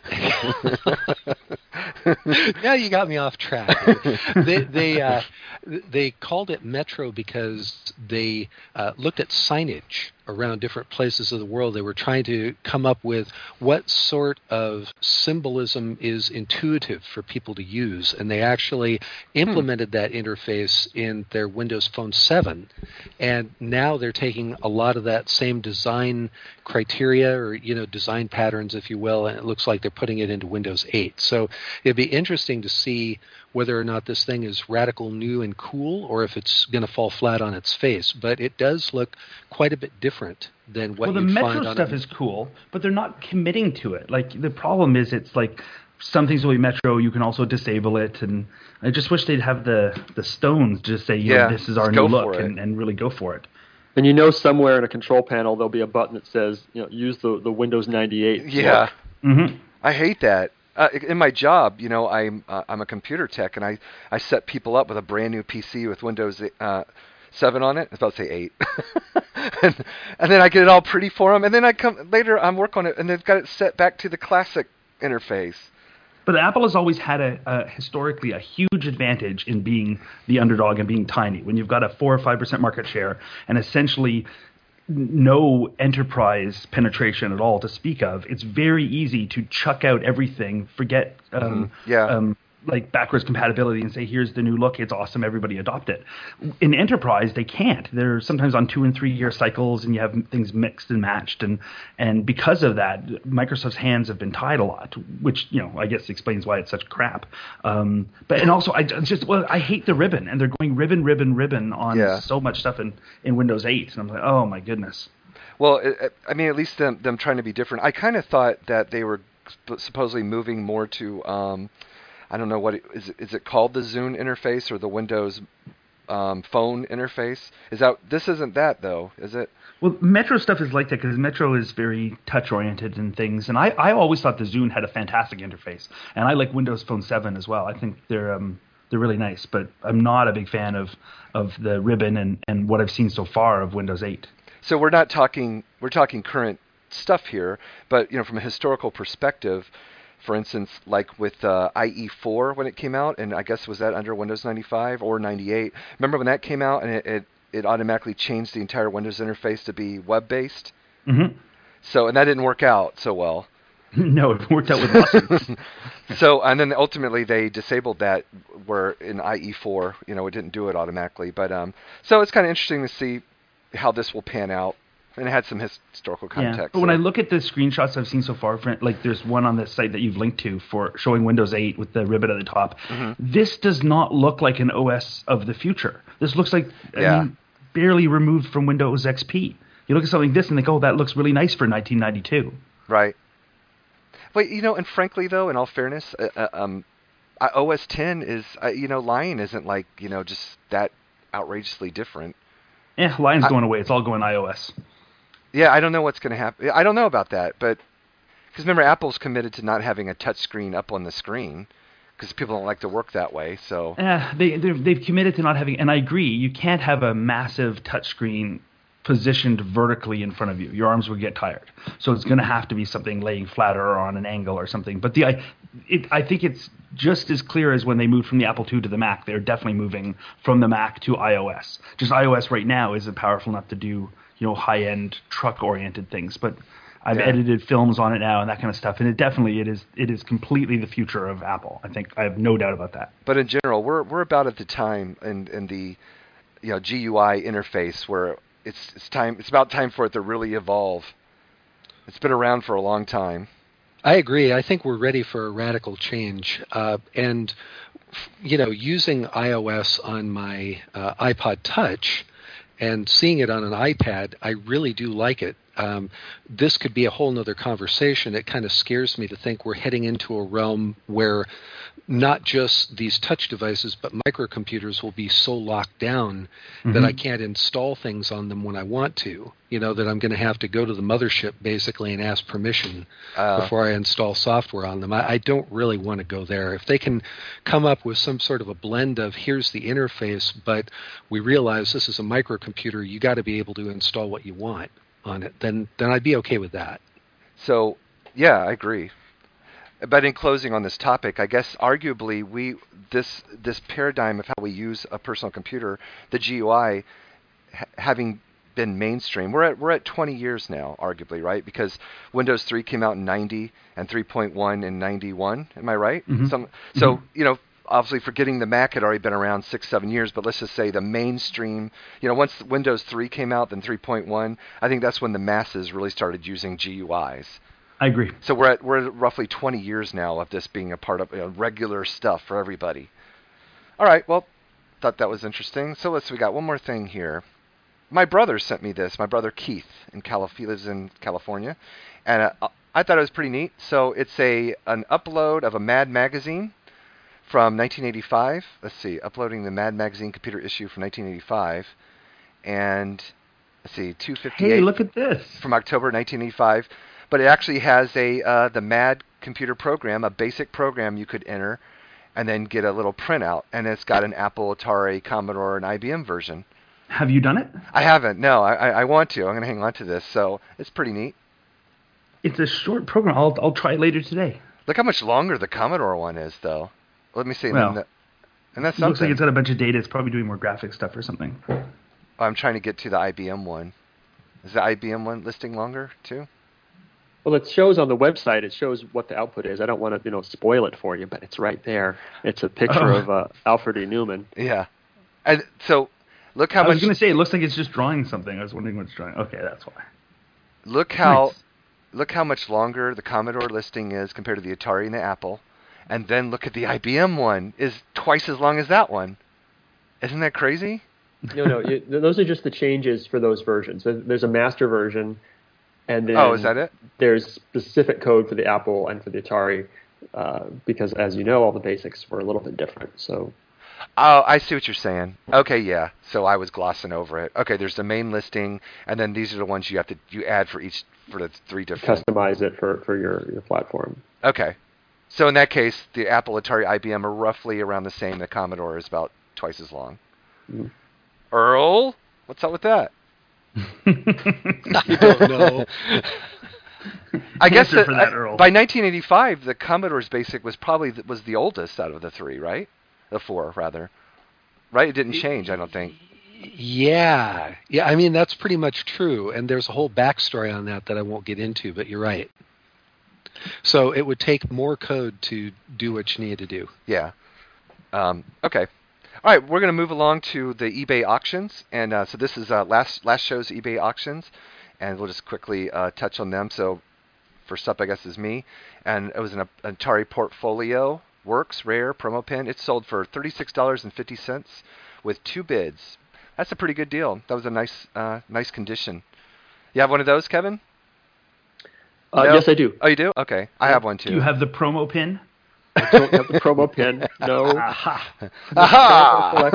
Now you got me off track. They they uh, they called it Metro because they uh, looked at signage around different places of the world. They were trying to come up with what sort of symbolism is intuitive for people to use, and they actually implemented hmm. that interface in their Windows Phone seven, and now they're taking a lot of that same design criteria, or you know, design patterns, if you will, and it looks like they're putting it into Windows eight. So it'd be interesting to see whether or not this thing is radical new and cool, or if it's going to fall flat on its face. But it does look quite a bit different than what
well,
you'd
the
find
Metro
on
stuff
a,
is cool, but they're not committing to it. Like the problem is, it's like some things will be Metro. You can also disable it, and I just wish they'd have the the stones to just say, you
yeah,
know, this is our new look, and, and really go for it.
And you know, somewhere in a control panel there'll be a button that says, you know, use the the Windows ninety-eight.
Yeah,
mm-hmm.
I hate that. Uh, in my job, you know, I'm uh, I'm a computer tech, and I, I set people up with a brand new P C with Windows uh, seven on it. I was about to say eight, and, and then I get it all pretty for them, and then I come later, I'm work on it, and they've got it set back to the classic interface.
But Apple has always had a, a historically a huge advantage in being the underdog and being tiny. When you've got a four or five percent market share and essentially no enterprise penetration at all to speak of, it's very easy to chuck out everything, forget um,
mm-hmm. yeah.
um, like backwards compatibility, and say, here's the new look, it's awesome, everybody adopt it. In enterprise, they can't. They're sometimes on two and three year cycles, and you have things mixed and matched, and and because of that, Microsoft's hands have been tied a lot, which, you know, I guess explains why it's such crap. Um, but and also, I just well, I hate the ribbon, and they're going ribbon, ribbon, ribbon on
yeah.
so much stuff in, in Windows eight, and I'm like, oh my goodness.
Well, it, I mean, at least them, them trying to be different. I kind of thought that they were supposedly moving more to. Um, I don't know what it, is. It, is it called the Zune interface or the Windows um, Phone interface? Is that this isn't that though? Is it?
Well, Metro stuff is like that because Metro is very touch oriented and things. And I, I always thought the Zune had a fantastic interface, and I like Windows Phone seven as well. I think they're um, they're really nice, but I'm not a big fan of of the ribbon and, and what I've seen so far of Windows eight.
So we're not talking we're talking current stuff here, but you know, from a historical perspective. For instance, like with uh, I E four when it came out, and I guess was that under Windows ninety-five or ninety-eight? Remember when that came out and it, it, it automatically changed the entire Windows interface to be web-based?
Mm-hmm.
So, and that didn't work out so well.
No, it worked out with lawsuits.
So, and then ultimately they disabled that where in I E four, you know, it didn't do it automatically. But um, so it's kind of interesting to see how this will pan out. And it had some historical context.
Yeah, but when so. I look at the screenshots I've seen so far, for, like there's one on the site that you've linked to for showing Windows eight with the ribbon at the top. Mm-hmm. This does not look like an O S of the future. This looks like
yeah.
I mean, barely removed from Windows X P. You look at something like this and think, oh, that looks really nice for nineteen ninety-two.
Right. But, you know, and frankly, though, in all fairness, uh, um, O S ten is, uh, you know, Lion isn't like, you know, just that outrageously different.
Yeah, Lion's
I,
going away. It's all going iOS.
Yeah, I don't know what's going to happen. I don't know about that, but because remember, Apple's committed to not having a touch screen up on the screen because people don't like to work that way. So
yeah, they they've committed to not having, and I agree. You can't have a massive touch screen positioned vertically in front of you. Your arms would get tired. So it's going to have to be something laying flatter or on an angle or something. But the I, it, I think it's just as clear as when they moved from the Apple two to the Mac. They're definitely moving from the Mac to iOS. Just iOS right now isn't powerful enough to do, you know, high-end truck-oriented things, but I've yeah. edited films on it now and that kind of stuff, and it definitely it is it is completely the future of Apple. I think I have no doubt about that.
But in general, we're we're about at the time in in the you know G U I interface where it's it's time it's about time for it to really evolve. It's been around for a long time.
I agree. I think we're ready for a radical change, uh, and you know, using iOS on my uh, iPod Touch. And seeing it on an iPad, I really do like it. Um, this could be a whole nother conversation. It kind of scares me to think we're heading into a realm where not just these touch devices, but microcomputers will be so locked down
Mm-hmm.
that I can't install things on them when I want to. You know, that I'm going to have to go to the mothership basically and ask permission
Uh,
before I install software on them. I, I don't really want to go there. If they can come up with some sort of a blend of here's the interface, but we realize this is a microcomputer, you got to be able to install what you want on it, then then I'd be okay with that.
So, yeah, I agree. But in closing on this topic, I guess arguably we this this paradigm of how we use a personal computer, the G U I, ha- having been mainstream, we're at we're at twenty years now, arguably, right? Because Windows three came out in ninety and three point one in ninety-one. Am I right?
Mhm.
Some, so you know, obviously, forgetting the Mac had already been around six, seven years, but let's just say the mainstream, you know, once Windows three came out, then three point one, I think that's when the masses really started using G U Is.
I agree.
So we're at we're at roughly twenty years now of this being a part of you know, regular stuff for everybody. All right, well, thought that was interesting. So let's we got one more thing here. My brother sent me this. My brother Keith in Calif- he lives in California, and uh, I thought it was pretty neat. So it's a an upload of a Mad magazine from nineteen eighty-five. Let's see, uploading the Mad magazine computer issue from nineteen eighty-five, and let's see, two fifty-eight.
Hey, look at this.
From October nineteen eighty-five. But it actually has a uh, the Mad computer program, a basic program you could enter, and then get a little printout. And it's got an Apple, Atari, Commodore, and I B M version.
Have you done it?
I haven't. No, I, I I want to. I'm going to hang on to this. So it's pretty neat.
It's a short program. I'll I'll try it later today.
Look how much longer the Commodore one is, though. Let me see.
Well,
and, the, and that's
It looks like
something.
it's got a bunch of data. It's probably doing more graphic stuff or something.
I'm trying to get to the I B M one. Is the I B M one listing longer too?
Well, it shows on the website. It shows what the output is. I don't want to, you know, spoil it for you, but it's right there. It's a picture
Oh.
of uh, Alfred E. Newman.
Yeah. And so look how
I was
much.
going to say it looks like it's just drawing something. I was wondering what it's drawing. Okay, that's why.
Look how
Nice.
look how much longer the Commodore listing is compared to the Atari and the Apple, and then look at the I B M one is twice as long as that one. Isn't that crazy?
No, no, it, those are just the changes for those versions. There- There's a master version, and then
Oh, is that it?
there's specific code for the Apple and for the Atari, uh, because as you know, all the basics were a little bit different. So
Oh, I see what you're saying. Okay, yeah. So I was glossing over it. Okay, there's the main listing, and then these are the ones you have to you add for each for the three different.
customize it for, for your, your platform.
Okay. So in that case, the Apple, Atari, I B M are roughly around the same. The Commodore is about twice as long.
Mhm.
Earl, what's up with that?
I don't know.
I guess
Answer
that,
for that,
I-
Earl.
by nineteen eighty-five, the Commodore's Basic was probably th- was the oldest out of the three, right? The four, rather. Right? It didn't change, I don't think.
Yeah, yeah. I mean, that's pretty much true, and there's a whole backstory on that that I won't get into. But you're right. So it would take more code to do what you need to do.
Yeah. Um, okay. All right, we're going to move along to the eBay auctions, and uh, so this is uh, last last show's eBay auctions, and we'll just quickly uh, touch on them. So first up, I guess, is me, and it was an Atari Portfolio Works Rare promo pin. It sold for thirty-six dollars and fifty cents with two bids. That's a pretty good deal. That was a nice uh, nice condition. You have one of those, Kevin?
Uh,
No?
Yes, I do.
Oh, you do? Okay, I have one too.
Do you have the promo pin?
I don't have the promo pin. No.
Aha.
Aha!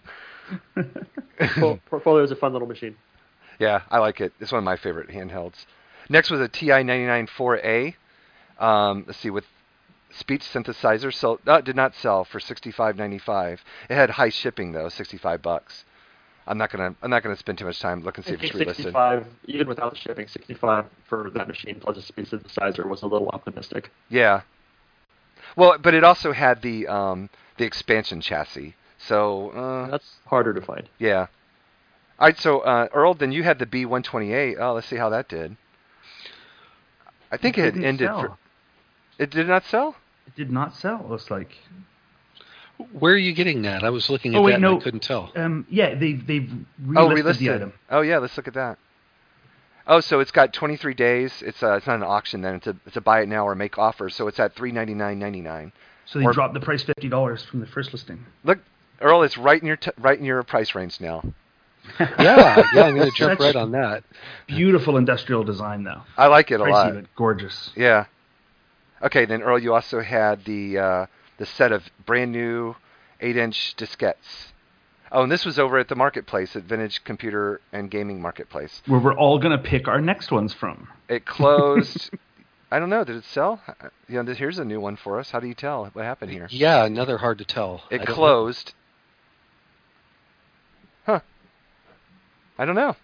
Por- Portfolio is a fun little machine.
Yeah, I like it. It's one of my favorite handhelds. Next was a T I ninety-nine four A. Um, let's see, with speech synthesizer. So uh, did not sell for sixty-five ninety-five. It had high shipping though, sixty-five bucks. I'm not gonna I'm not gonna spend too much time looking to see
I
if it's
think
relisted.
sixty-five, even without the shipping, sixty-five for that machine plus a speed synthesizer was a little optimistic.
Yeah. Well, but it also had the um, the expansion chassis. So uh,
That's harder to find.
yeah. All right, so uh, Earl, then you had the B one twenty-eight. Oh, let's see how that did. I think it,
It
had
didn't
ended.
sell.
For, it did not sell.
It did not sell. It looks like.
Where are you getting that? I was looking at
Oh, wait,
that and
no.
I couldn't tell.
Um, yeah, they they've relisted,
Oh, relisted.
the item.
Oh, yeah. Let's look at that. Oh, so it's got twenty-three days. It's uh, it's not an auction then. It's a it's a buy it now or make offer. So it's at three ninety-nine ninety-nine.
So they
Or-
dropped the price fifty dollars from the first listing.
Look, Earl, it's right in your t- right in your price range now.
Yeah, yeah. I'm going to jump
Such
right on that.
Beautiful industrial design, though.
I like it a
Pricey,
lot.
but gorgeous.
Yeah. Okay, then Earl, you also had the uh, the set of brand new eight-inch diskettes. Oh, and this was over at the marketplace, at Vintage Computer and Gaming Marketplace.
Where we're all going to pick our next ones from.
It closed. I don't know. Did it sell? You know, here's a new one for us. How do you tell what happened here?
Yeah, another hard to tell.
It
I don't
closed. Huh. I don't know.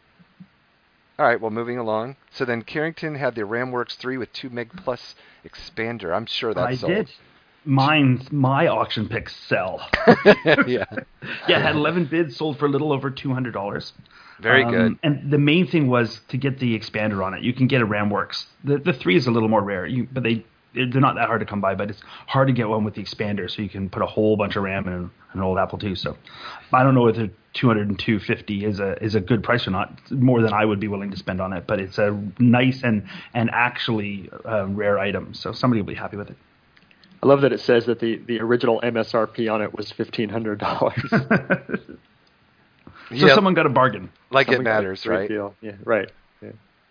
All right, well, moving along. So then Carrington had the RamWorks three with two meg plus expander. I'm sure that's
I
sold.
did. Mine's my auction picks sell.
Yeah.
Yeah, it had eleven bids, sold for a little over two hundred dollars.
Very
um,
good.
And the main thing was to get the expander on it. You can get a RamWorks. The the three is a little more rare, you, but they they're not that hard to come by. But it's hard to get one with the expander, so you can put a whole bunch of RAM in an old Apple two. So I don't know whether two hundred and two fifty is a is a good price or not. It's more than I would be willing to spend on it, but it's a nice and and actually uh, rare item. So somebody will be happy with it.
I love that it says that the, the original M S R P on it was fifteen hundred dollars.
So
Yeah,
someone got a bargain.
like
Someone
it
got a
matters,
great
right?
deal. Yeah, right. Yeah.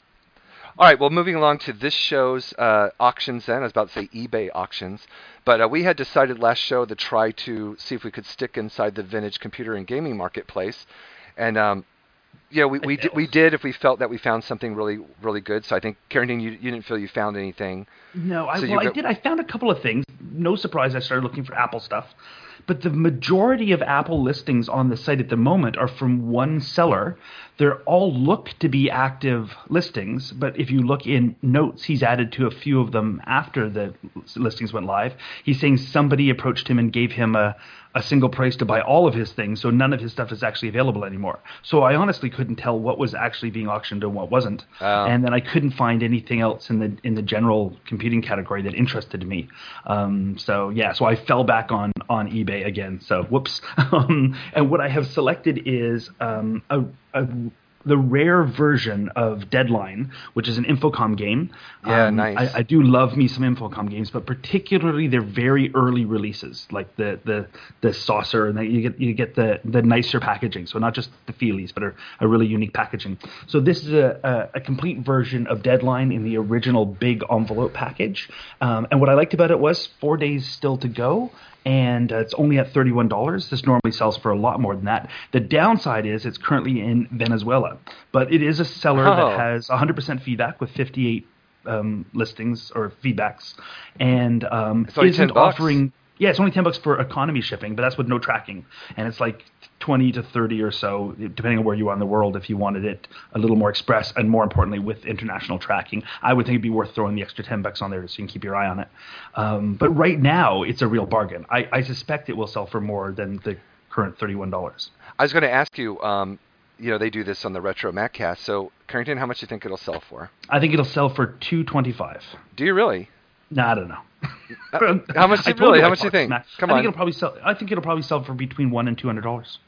All right, well, moving along to this show's uh, auctions then. I was about to say eBay auctions. But uh, we had decided last show to try to see if we could stick inside the Vintage Computer and Gaming Marketplace. And, um, you know, we, we, did, we did if we felt that we found something really, really good. So I think, Carrington, you, you didn't feel you found anything.
No, I,
So you
well, I
got-
did. I found a couple of things. No surprise, I started looking for Apple stuff. But the majority of Apple listings on the site at the moment are from one seller. They're all look to be active listings, but if you look in notes, he's added to a few of them after the listings went live. He's saying somebody approached him and gave him a, a single price to buy all of his things, so none of his stuff is actually available anymore. So I honestly couldn't tell what was actually being auctioned and what wasn't.
Oh.
And then I couldn't find anything else in the in the general computing category that interested me. Um, so yeah, so I fell back on on eBay again. So whoops. um, and what I have selected is um, a, a the rare version of Deadline, which is an Infocom game.
Yeah,
Um,
nice.
I, I do love me some Infocom games, but particularly their very early releases, like the the, the saucer, and the, you get you get the, the nicer packaging. So not just the feelies, but a, a really unique packaging. So this is a, a, a complete version of Deadline in the original big envelope package. Um, and what I liked about it was four days still to go. And uh, it's only at thirty-one dollars. This normally sells for a lot more than that. The downside is it's currently in Venezuela, but it is a seller
Oh.
that has one hundred percent feedback with fifty-eight um, listings or feedbacks, and um,
It's only
isn't
ten bucks.
offering. Yeah, it's only ten bucks for economy shipping, but that's with no tracking, and it's like twenty to thirty or so, depending on where you are in the world. If you wanted it a little more express, and more importantly, with international tracking, I would think it'd be worth throwing the extra ten bucks on there so you can keep your eye on it. Um, but right now, it's a real bargain. I, I suspect it will sell for more than the current thirty-one dollars.
I was going to ask you, um, you know, they do this on the Retro Maccast. So, Carrington, how much do you think it'll sell for?
I think it'll sell for two twenty-five.
Do you really?
No, I don't know.
Uh, how much?
I
do-
told
really?
you
How
I
much do you
talked
think?
smack.
Come
I
on.
think it'll probably sell. I think it'll probably sell for between one and two hundred dollars.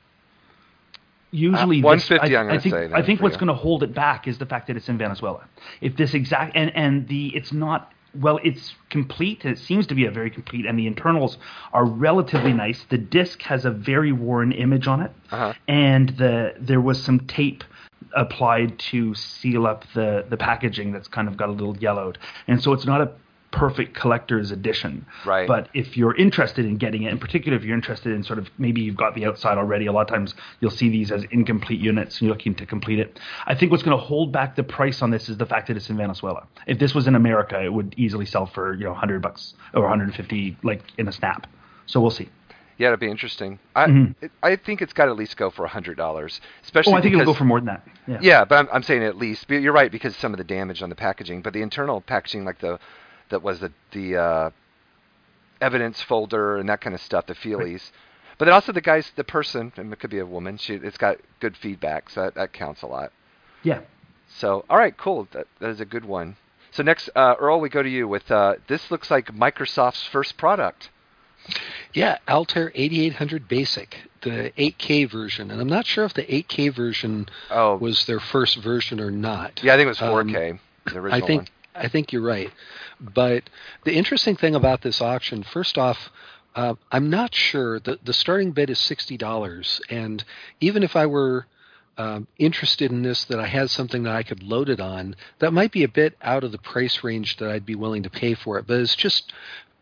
Usually,
Uh,
this-
one fifty,
I,
I'm gonna
I think,
say then
I think
for
what's
you.
going to hold it back is the fact that it's in Venezuela. If this exact and and the it's not. Well, it's complete. It seems to be a very complete, and the internals are relatively nice. The disc has a very worn image on it,
Uh-huh.
and the there was some tape applied to seal up the the packaging that's kind of got a little yellowed, and so it's not a perfect collector's edition.
Right.
But if you're interested in getting it, in particular if you're interested in sort of maybe you've got the outside already, a lot of times you'll see these as incomplete units and you're looking to complete it. I think what's going to hold back the price on this is the fact that it's in Venezuela. If this was in America, it would easily sell for, you know, one hundred bucks or one hundred fifty like in a snap. So we'll see.
Yeah, it'll be interesting. I
Mhm.
it, I think it's got to at least go for one hundred dollars. Especially
Oh, I think
because,
it'll go for more than that. Yeah.
Yeah, but I'm, I'm saying at least. But you're right, because some of the damage on the packaging. But the internal packaging, like the that was the the uh, evidence folder and that kind of stuff, the feelies. But then also the guys, the person, and it could be a woman. She it's got good feedback, so that, that counts a lot.
Yeah.
So all right, cool. That that is a good one. So next, uh, Earl, we go to you with uh, this. Looks like Microsoft's first product.
Yeah, Altair eighty-eight hundred Basic, the eight K version. And I'm not sure if the eight K version
Oh,
was their first version or not.
yeah, I think it was four K.
Um,
the original
I think
one.
I think you're right. But the interesting thing about this auction, first off, uh, I'm not sure. The, the starting bid is sixty dollars. And even if I were um, interested in this, that I had something that I could load it on, that might be a bit out of the price range that I'd be willing to pay for it. But it's just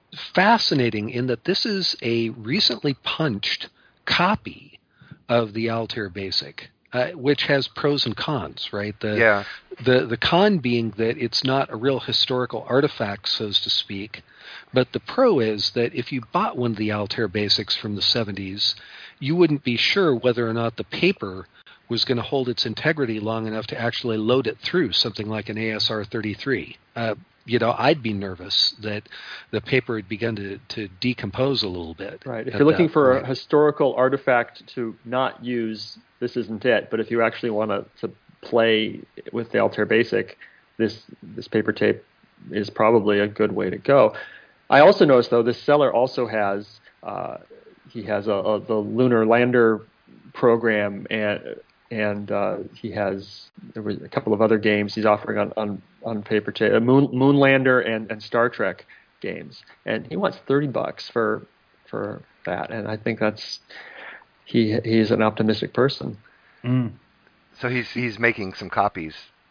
fascinating in that this is a recently punched copy of the Altair Basic, uh, which has pros and cons, right? The,
Yeah.
The the con being that it's not a real historical artifact, so to speak, but the pro is that if you bought one of the Altair Basics from the seventies, you wouldn't be sure whether or not the paper was going to hold its integrity long enough to actually load it through something like an A S R thirty-three. Uh, you know, I'd be nervous that the paper had begun to, to decompose a little bit.
Right. If
at
you're looking
that
for
point.
a historical artifact to not use, this isn't it. But if you actually want to, to play with the Altair Basic, this this paper tape is probably a good way to go. I also noticed, though, this seller also has uh, he has a, a the lunar lander program, and and uh, he has there was a couple of other games he's offering on on, on paper tape, uh, Moon Moonlander and, and Star Trek games, and he wants thirty bucks for for that, and I think that's he he's an optimistic person.
Mm.
So he's he's making some copies.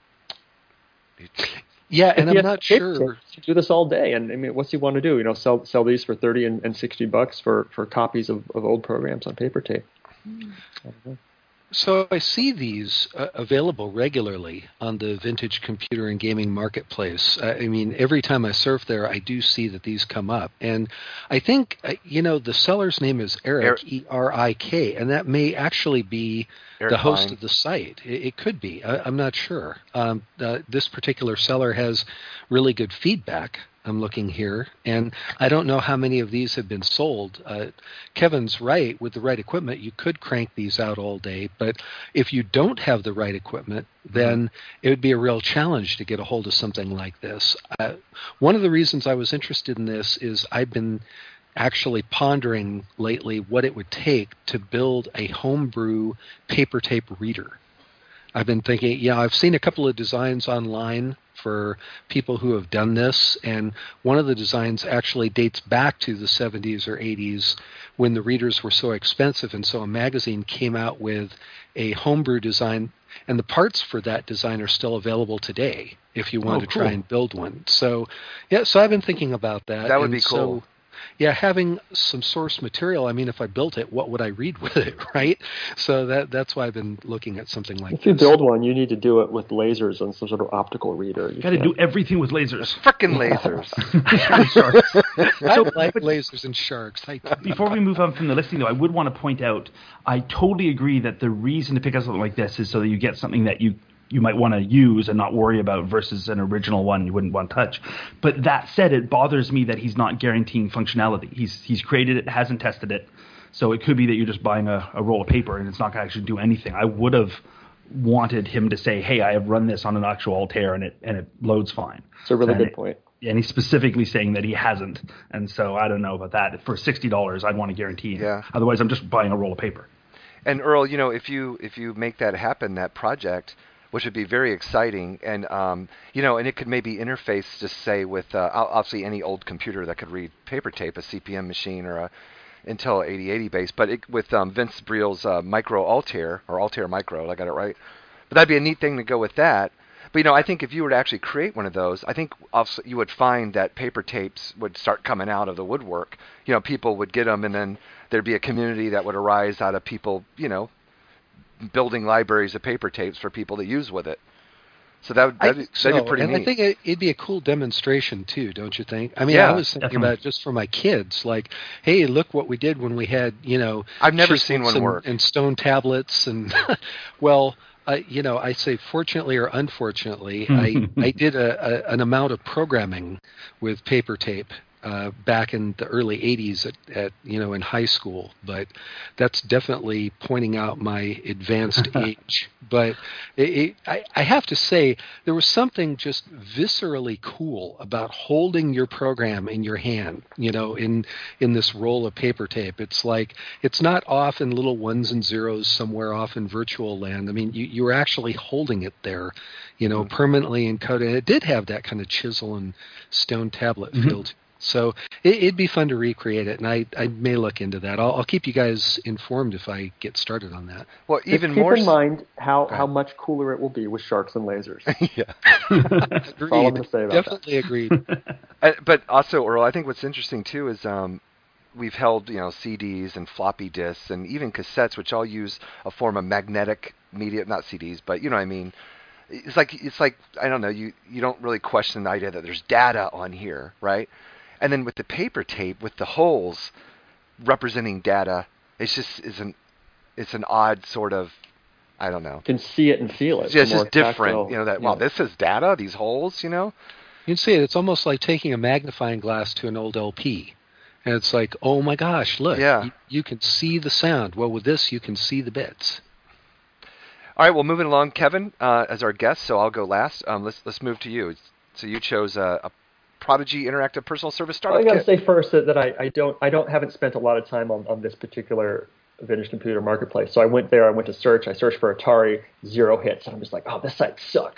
Yeah, and
If he
I'm
has
not
paper
sure.
tapes, he can do this all day, and I mean, what's he want to do? You know, sell sell these for thirty and, and sixty bucks for, for copies of, of old programs on paper tape. I don't know.
So I see these uh, available regularly on the vintage computer and gaming marketplace. Uh, I mean, every time I surf there, I do see that these come up. And I think, uh, you know, the seller's name is Eric,
Eric.
E R I K, and that may actually be
Eric
the host
Klein.
of the site. It, it could be. I, I'm not sure. Um, uh, this particular seller has really good feedback. I'm looking here, and I don't know how many of these have been sold. Uh, Kevin's right. With the right equipment, you could crank these out all day, but if you don't have the right equipment, then it would be a real challenge to get a hold of something like this. Uh, one of the reasons I was interested in this is I've been actually pondering lately what it would take to build a homebrew paper tape reader. I've been thinking, yeah, I've seen a couple of designs online for people who have done this, and one of the designs actually dates back to the seventies or eighties when the readers were so expensive, and so a magazine came out with a homebrew design, and the parts for that design are still available today if you want
Oh,
to try
cool.
and build one. So, yeah, so I've been thinking about that.
That would
and
be cool.
So, yeah, having some source material. I mean, if I built it, what would I read with it, right? So that that's why I've been looking at something like
If you
this.
build one, you need to do it with lasers and some sort of optical reader. You
Got to
can't-
do everything with lasers.
Frickin' lasers.
I
So,
like
but-
lasers and sharks. I,
Before we move on from the listing, though, I would want to point out, I totally agree that the reason to pick up something like this is so that you get something that you you might want to use and not worry about versus an original one you wouldn't want to touch. But that said, it bothers me that he's not guaranteeing functionality. He's he's created it, hasn't tested it, so it could be that you're just buying a, a roll of paper and it's not going to actually do anything. I would have wanted him to say, hey, I have run this on an actual Altair and it and it loads fine.
It's a really
And
good
it-
point.
And he's specifically saying that he hasn't. And so I don't know about that. For sixty dollars, I'd want to guarantee.
Yeah.
Otherwise, I'm just buying a roll of paper.
And Earl, you know, if you if you make that happen, that project, which would be very exciting, and um, you know, and it could maybe interface, just say with uh, obviously any old computer that could read paper tape, a C P M machine or a Intel eighty eighty base, but it, with um, Vince Briel's uh, Micro Altair or Altair Micro, I got it right. But that'd be a neat thing to go with that. But you know, I think if you were to actually create one of those, I think also you would find that paper tapes would start coming out of the woodwork. You know, people would get them, and then there'd be a community that would arise out of people, you know, building libraries of paper tapes for people to use with it. So that would
I
that'd,
think
be-
so,
that'd be pretty
and
neat.
I think it, it'd be a cool demonstration too, don't you think? I mean,
Yeah,
I was thinking
definitely.
about it just for my kids, like, hey, look what we did when we had, you know,
I've never
chisels
seen one
and,
work.
and stone tablets, and well, I, you know, I say fortunately or unfortunately, I I did a, a an amount of programming with paper tape. Uh, back in the early eighties at, at, you know, in high school, but that's definitely pointing out my advanced age. But it, it, I, I have to say, there was something just viscerally cool about holding your program in your hand, you know, in, in this roll of paper tape. It's like, it's not off in little ones and zeros somewhere off in virtual land. I mean, you, you were actually holding it there, you know, permanently encoded. It did have that kind of chisel and stone tablet
Mhm.
feel to So it, it'd be fun to recreate it, and I, I may look into that. I'll, I'll keep you guys informed if I get started on that.
Well,
Just
even
keep
more.
in
s-
mind how,
Go
how
ahead.
much cooler it will be with sharks and lasers.
yeah.
That's all I'm going to say about
Definitely agreed.
Uh, but also, Earl, I think what's interesting too is um, we've held, you know, C Ds and floppy disks and even cassettes, which all use a form of magnetic media, not C Ds, but you know what I mean. It's like it's like I don't know. You you don't really question the idea that there's data on here, right? And then with the paper tape, with the holes representing data, it's just is an it's an odd sort of I don't know.
that. You can see it and feel it.
It's just
It's a more
different,
tactile-
you know. That wow,
yeah.
this is data. These holes, you know.
You can see it. It's almost like taking a magnifying glass to an old L P. And it's like, oh my gosh, look,
Yeah.
you, you can see the sound. Well, with this, you can see the bits.
All right, well, moving along, Kevin, uh, as our guest, so I'll go last. Um, let's let's move to you. So you chose a, a Prodigy Interactive Personal Service
Well, I
Startup
got to
Kit.
say first that, that I, I don't I don't haven't spent a lot of time on, on this particular vintage computer marketplace. So I went there, I went to search, I searched for Atari, zero hits, and I'm just like, oh, this site sucks.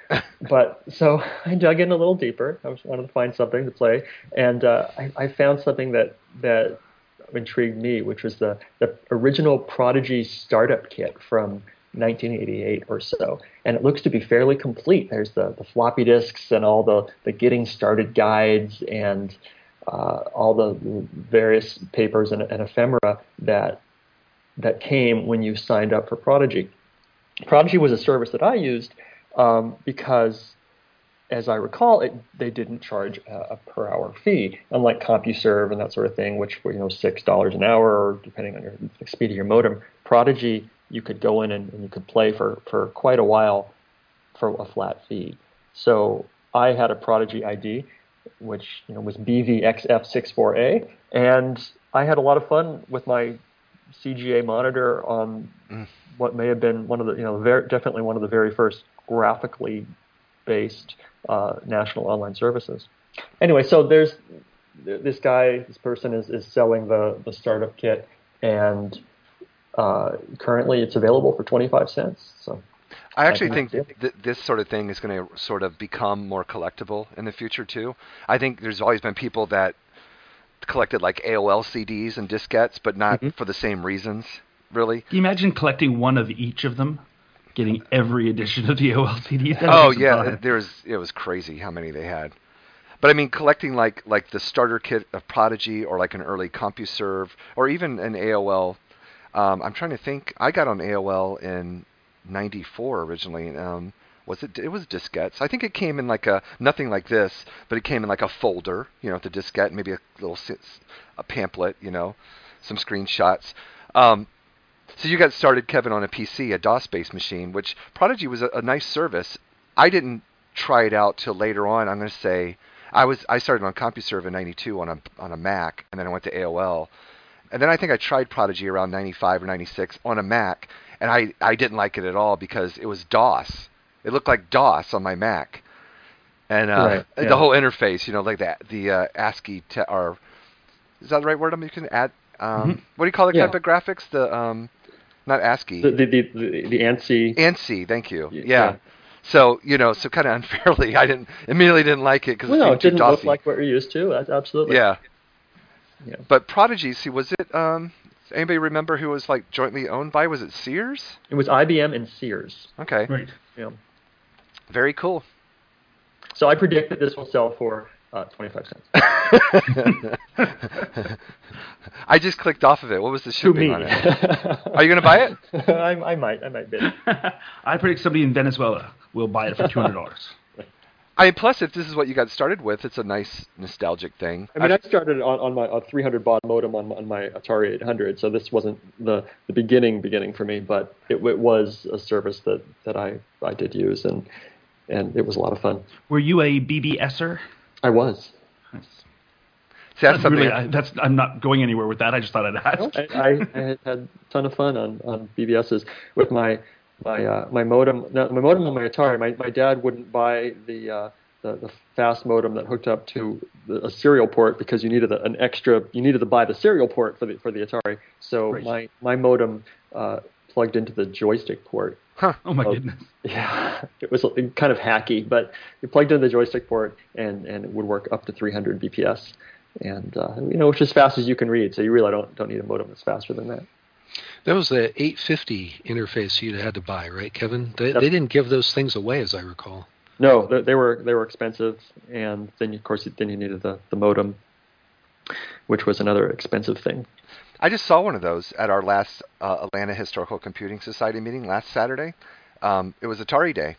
But so I dug in a little deeper. I was wanted to find something to play, and uh, I, I found something that that intrigued me, which was the the original Prodigy startup kit from nineteen eighty-eight or so, and it looks to be fairly complete. There's the, the floppy disks and all the, the getting started guides and uh, all the various papers and, and ephemera that that came when you signed up for Prodigy. Prodigy was a service that I used um, because, as I recall, it they didn't charge a, a per hour fee, unlike CompuServe and that sort of thing, which were you know six dollars an hour, or depending on your the speed of your modem. Prodigy, you could go in and, and you could play for, for quite a while for a flat fee. So I had a Prodigy I D, which you know was B V X F sixty-four A, and I had a lot of fun with my C G A monitor on
Mm.
what may have been one of the you know very, definitely one of the very first graphically based uh, national online services. Anyway, so there's this guy, this person is, is selling the, the startup kit, and uh, currently it's available for twenty-five cents. So
I actually
That's
think
nice,
th- this sort of thing is going to sort of become more collectible in the future too. I think there's always been people that collected like A O L C Ds and diskettes, but not
Mhm.
for the same reasons, really.
Can you imagine collecting one of each of them? Getting every edition of the A O L C Ds? That'd
Oh
take some
yeah,
time.
there's it was crazy how many they had. But I mean, collecting like like the starter kit of Prodigy, or like an early CompuServe, or even an A O L. Um, I'm trying to think. I got on A O L in ninety-four originally. Um, was it? It was diskettes. I think it came in like a nothing like this, but it came in like a folder. You know, with the diskette, maybe a little si- a pamphlet. You know, some screenshots. Um, so you got started, Kevin, on a P C, a DOS-based machine, which Prodigy was a, a nice service. I didn't try it out till later on. I'm going to say I was I started on CompuServe in ninety-two on a on a Mac, and then I went to A O L, and then I think I tried Prodigy around ninety-five or ninety-six on a Mac, and I, I didn't like it at all because it was DOS. It looked like DOS on my Mac, and uh,
Right,
the
yeah.
whole interface, you know, like that the uh, ASCII te- or is that the right word? I mean, you can add. Um,
Mhm.
What do you call the
Yeah.
type of graphics? The um, not ASCII.
the the the, the, the ANSI.
ANSI, thank you.
Y-
Yeah.
yeah.
So you know, so kind of unfairly, I didn't immediately didn't like it because
Well,
it
no,
seemed
it
too
didn't look
DOSy.
like what you're used to. That's absolutely.
Yeah.
Yeah.
But Prodigy, see, was it? Um, does anybody remember who was like jointly owned by? Was it Sears?
It was I B M and Sears.
Okay.
Right.
Yeah.
Very cool.
So I predict that this will sell for uh, twenty-five cents.
I just clicked off of it. What was the
To
shipping
me.
on it? Are you going to buy it?
I, I might. I might bid.
I predict somebody in Venezuela will buy it for two hundred dollars.
I mean, plus, if this is what you got started with, it's a nice nostalgic thing.
I mean, I started on, on my a three hundred baud modem on, on my Atari eight hundred, so this wasn't the, the beginning beginning for me, but it, it was a service that, that I, I did use, and and it was a lot of fun.
Were you a B B S-er?
I was.
Nice.
See, that's something.
Really, I, that's, I'm not going anywhere with that. I just thought I'd ask.
I, I, I had had a ton of fun on, on B B Ss with my my uh, my modem. No, my modem on my Atari. My my dad wouldn't buy the uh, the, the fast modem that hooked up to the, a serial port because you needed a, an extra. You needed to buy the serial port for the for the Atari. So
Right.
my my modem uh, plugged into the joystick port.
Oh my
of-
goodness.
Yeah, it was kind of hacky, but you plugged in the joystick port, and, and it would work up to three hundred B P S, and uh, you know, which is as fast as you can read. So you really don't don't need a modem that's faster than that.
That was the eight fifty interface you had to buy, right, Kevin? They,
Yep.
they didn't give those things away, as I recall.
No, they, they were they were expensive, and then of course then you needed the, the modem, which was another expensive thing.
I just saw one of those at our last uh, Atlanta Historical Computing Society meeting last Saturday. Um, it was Atari Day.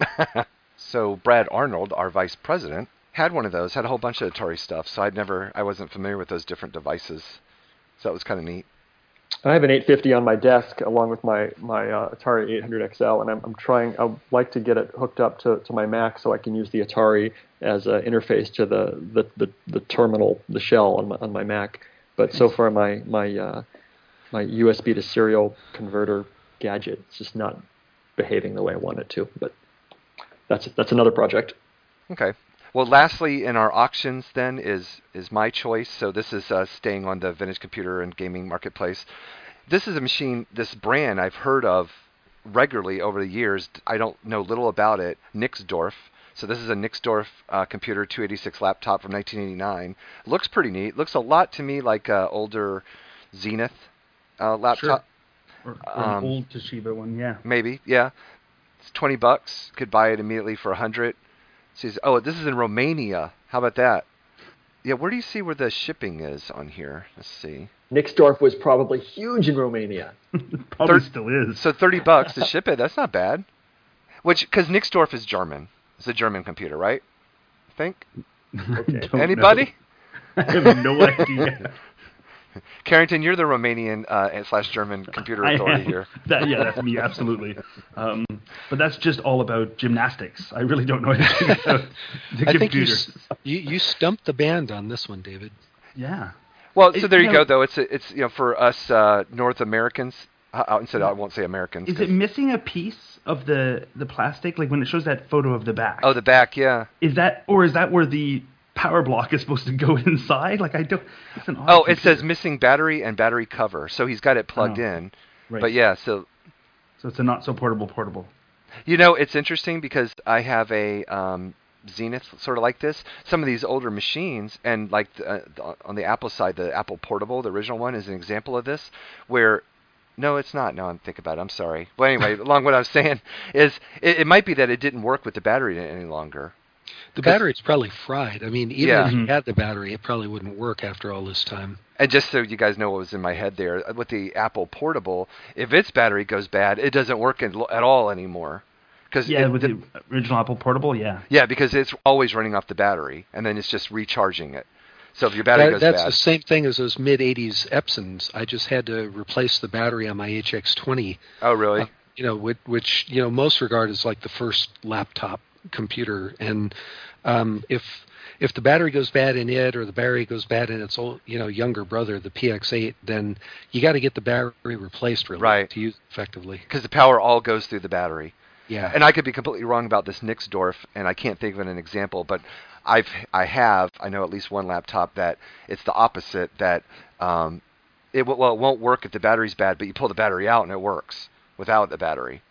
So Brad Arnold, our vice president, had one of those, had a whole bunch of Atari stuff. So I'd never, I wasn't familiar with those different devices. So that was kind of neat.
I have an eight fifty on my desk along with my my uh, Atari eight hundred X L, and I'm, I'm trying. I'd like to get it hooked up to, to my Mac so I can use the Atari as an interface to the, the, the, the terminal, the shell on my on my Mac. But so far, my my uh, my U S B to serial converter gadget is just not behaving the way I want it to. But that's that's another project.
Okay. Well, lastly, in our auctions then is is my choice. So this is uh, staying on the vintage computer and gaming marketplace. This is a machine, this brand I've heard of regularly over the years. I don't know little about it. Nixdorf. So this is a Nixdorf uh, computer two eighty-six laptop from nineteen eighty-nine. Looks pretty neat. Looks a lot to me like an older Zenith uh, laptop.
Or, or
Um,
an old Toshiba one, yeah.
Maybe, yeah. It's twenty bucks. Could buy it immediately for a hundred. Says, oh, this is in Romania. How about that? Yeah, where do you see where the shipping is on here? Let's see.
Nixdorf was probably huge in Romania.
Probably
Third-
still is.
So thirty bucks to ship it. That's not bad. Which, because Nixdorf is German. It's a German computer, right? I think.
Okay.
Don't
Anybody?
know. I have no idea.
Carrington, you're the Romanian uh, slash German computer
I
authority
am.
here.
That, yeah, that's me, absolutely. Um, but that's just all about gymnastics. I really don't know anything about the
I think you,
computer.
s- you you stumped the band on this one, David.
Yeah.
Well, so
It-
there
you
you
know-
go, though. It's it's you know for us uh, North Americans. Uh, instead, I won't say Americans.
Is
'cause-
it missing a piece of the, the plastic? Like when it shows that photo of the back.
oh, the back, yeah.
Is that, or is that where the power block is supposed to go inside? Like I don't. It's an odd
Oh, it
computer.
says missing battery and battery cover. So he's got it plugged
Oh,
in.
Right.
But yeah, so
So it's a not so portable portable.
you know, it's interesting because I have a um, Zenith sort of like this. Some of these older machines, and like the, uh, the, on the Apple side, the Apple Portable, the original one, is an example of this. Where no, it's not. No, I'm thinking about it. I'm sorry. But anyway, along what I was saying is, it, it might be that it didn't work with the battery any longer.
The
'Cause-
battery's probably fried. I mean, even
Yeah.
if you
Mhm.
had the battery, it probably wouldn't work after all this time.
And just so you guys know what was in my head there, with the Apple Portable, if its battery goes bad, it doesn't work in, at all anymore. Cause
Yeah,
it,
with
the,
the original Apple portable, yeah.
yeah, because it's always running off the battery, and then it's just recharging it. So if your battery
That-
goes
that's
bad,
the same thing as those mid eighties Epsons. I just had to replace the battery on my H X twenty.
oh really?
Uh, you know, which, which you know most regard as like the first laptop computer, and um, if if the battery goes bad in it, or the battery goes bad in its old, you know, younger brother, the P X eight, then you got to get the battery replaced really
Right.
to use it effectively.
Because the power all goes through the battery.
Yeah,
And I could be completely wrong about this Nixdorf, and I can't think of an example, but I've I have I know at least one laptop that it's the opposite, that um, it w- well it won't work if the battery's bad, but you pull the battery out and it works without the battery.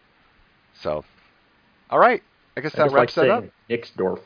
So, all right, I guess
I
that
just like
wraps that up.
saying Nixdorf.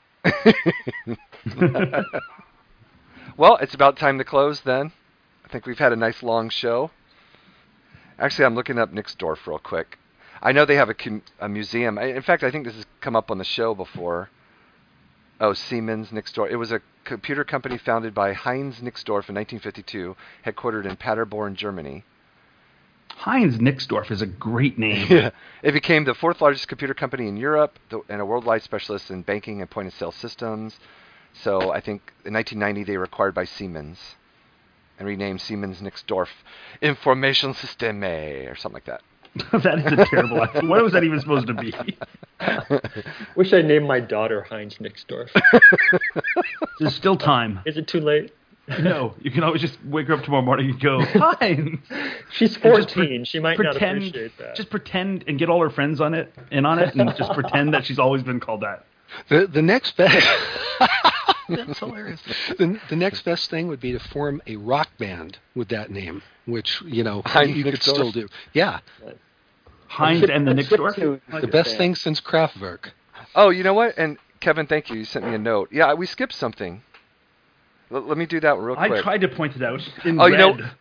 Well, it's about time to close then. I think we've had a nice long show. Actually, I'm looking up Nixdorf real quick. I know they have a, com- a museum. I, in fact, I think this has come up on the show before. Oh, Siemens Nixdorf. It was a computer company founded by Heinz Nixdorf in nineteen fifty-two, headquartered in Paderborn, Germany.
Heinz Nixdorf is a great name.
Yeah. It became the fourth largest computer company in Europe the, and a worldwide specialist in banking and point-of-sale systems. So I think in nineteen ninety they were acquired by Siemens and renamed Siemens Nixdorf Informationssysteme or something like that.
That is a terrible accent. What was that even supposed to be?
Wish I named my daughter Heinz Nixdorf.
There's still time.
Is it too late?
No, you can always just wake her up tomorrow morning and go, Heinz.
She's
And just
fourteen.
pre-
she might
pretend,
not appreciate that.
Just pretend and get all her friends on it, in on it, and just pretend that she's always been called that.
the the next best That's hilarious. The, the next best thing would be to form a rock band with that name, which, you know,
Heinz
you could
Nixdorf?
still do. Yeah.
Heinz and the Nixdorf?
The best thing since Kraftwerk.
Oh, you know what? And Kevin, thank you. You sent me a note. Yeah, we skipped something. L- let me do that real quick.
I tried to point it out in
Oh, you
red.
know-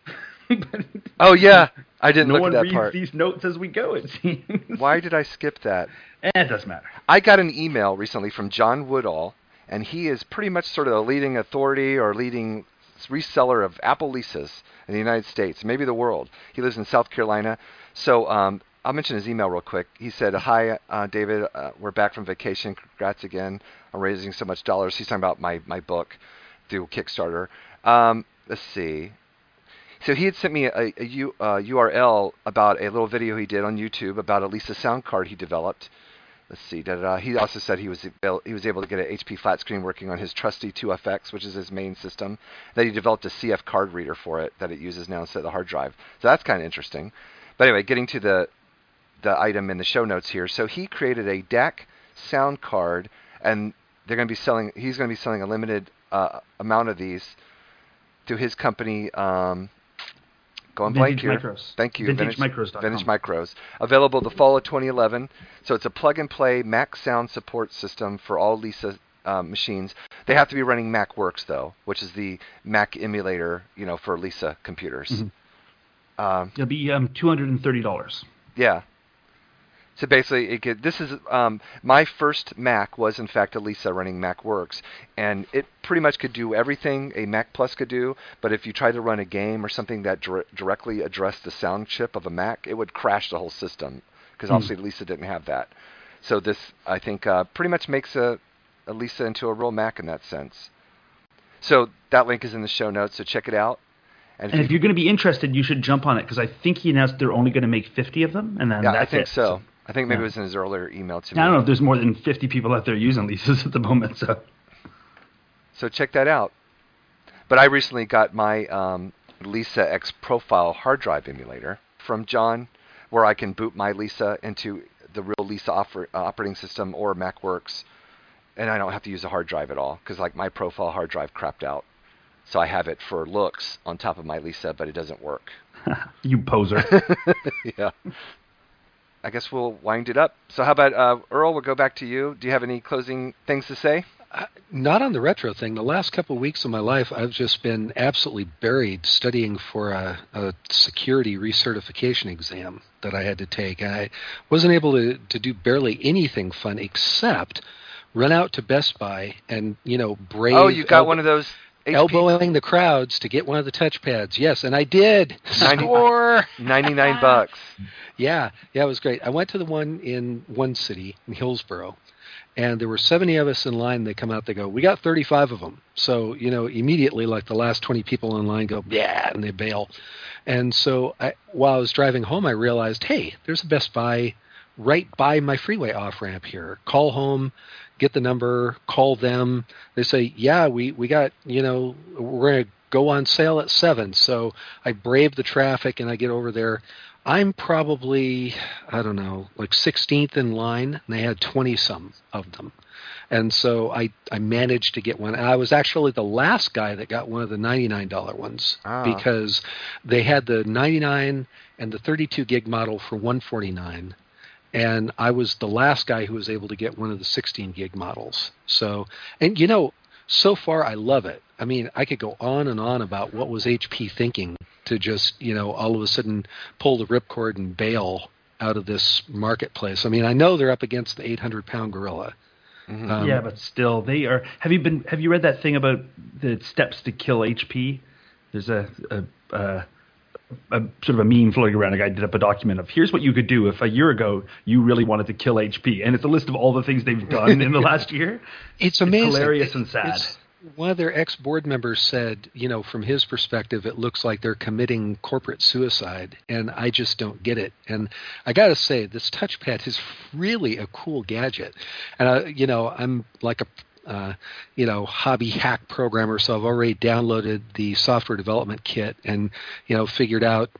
Oh, yeah. I didn't
no
look
one
at that
reads
part.
these notes as we go, it seems.
Why did I skip that?
Eh, it doesn't matter.
I got an email recently from John Woodall, and he is pretty much sort of a leading authority or leading reseller of Apple Lisas in the United States, maybe the world. He lives in South Carolina. So um, I'll mention his email real quick. He said, hi, uh, David, uh, we're back from vacation. Congrats again on raising so much dollars. He's talking about my, my book through Kickstarter. Um, let's see. So he had sent me a, a U, uh, U R L about a little video he did on YouTube about a Lisa sound card he developed. Let's see. Da, da, da. He also said he was he was able to get an H P flat screen working on his trusty two F X, which is his main system. That he developed a C F card reader for it that it uses now instead of the hard drive. So that's kind of interesting. But anyway, getting to the the item in the show notes here. So he created a D A C sound card, and they're going to be selling. He's going to be selling a limited uh, amount of these through his company. Um, Going blank
Vintage
here.
Micros.
Thank you.
Vintage Micros dot com.
Vintage Micros. Available the fall of twenty eleven. So it's a plug-and-play Mac sound support system for all Lisa uh, machines. They have to be running MacWorks, though, which is the Mac emulator, you know, for Lisa computers.
Mm-hmm.
Um,
It'll be um, two hundred thirty dollars.
yeah. So basically, it could, this is um, my first Mac was in fact a Lisa running MacWorks, and it pretty much could do everything a Mac Plus could do. But if you tried to run a game or something that dir- directly addressed the sound chip of a Mac, it would crash the whole system because
Hmm.
obviously Lisa didn't have that. So this, I think, uh, pretty much makes a, a Lisa into a real Mac in that sense. So that link is in the show notes, so check it out.
And if you're going to be interested, you should jump on it because I think he announced they're only going to make fifty of them, and then
yeah,
that's
I think
it.
so. I think maybe
yeah.
it was in his earlier email to
I
me.
don't know if there's more than fifty people out there using Lisas at the moment. So,
So check that out. But I recently got my um, Lisa X Profile hard drive emulator from John, where I can boot my Lisa into the real Lisa offer, uh, operating system or MacWorks, and I don't have to use a hard drive at all because like my Profile hard drive crapped out. So I have it for looks on top of my Lisa, but it doesn't work.
you poser.
Yeah. I guess we'll wind it up. So how about uh, Earl? We'll go back to you. Do you have any closing things to say?
Uh, not on the retro thing. The last couple of weeks of my life, I've just been absolutely buried studying for a, a security recertification exam that I had to take. And I wasn't able to, to do barely anything fun except run out to Best Buy and, you know, brave...
Oh, you got
elbow-
one of those H P
elbowing the crowds to get one of the touchpads. Yes, and I did.
ninety
Score!
ninety-nine bucks.
Yeah, yeah, it was great. I went to the one in one city, in Hillsboro, and there were seventy of us in line. They come out, they go, we got thirty-five of them. So, you know, immediately, like the last twenty people in line go, yeah, and they bail. And so I, while I was driving home, I realized, hey, there's a Best Buy right by my freeway off-ramp here. Call home, get the number, call them. They say, yeah, we, we got, you know, we're going to go on sale at seven. So I brave the traffic and I get over there. I'm probably, I don't know, like sixteenth in line, and they had twenty-some of them. And so I, I managed to get one. And I was actually the last guy that got one of the ninety-nine dollar ones
Ah.
because they had the ninety-nine and the thirty-two gig model for one forty-nine. And I was the last guy who was able to get one of the sixteen gig models. So, and you know, so far I love it. I mean, I could go on and on about what was H P thinking to just, you know, all of a sudden pull the ripcord and bail out of this marketplace. I mean, I know they're up against the eight hundred pound gorilla.
Mm-hmm.
Um,
yeah, but still, they are. Have you been? Have you read that thing about the steps to kill H P? There's a, a, a, a sort of a meme floating around. A guy did up a document of here's what you could do if a year ago you really wanted to kill H P, and it's a list of all the things they've done in the last year.
It's amazing.
It's hilarious and sad.
It's, one of their ex-board members said, you know, from his perspective, it looks like they're committing corporate suicide, and I just don't get it. And I got to say, this touchpad is really a cool gadget. And, I, you know, I'm like a, uh, you know, hobby hack programmer, so I've already downloaded the software development kit and, you know, figured out,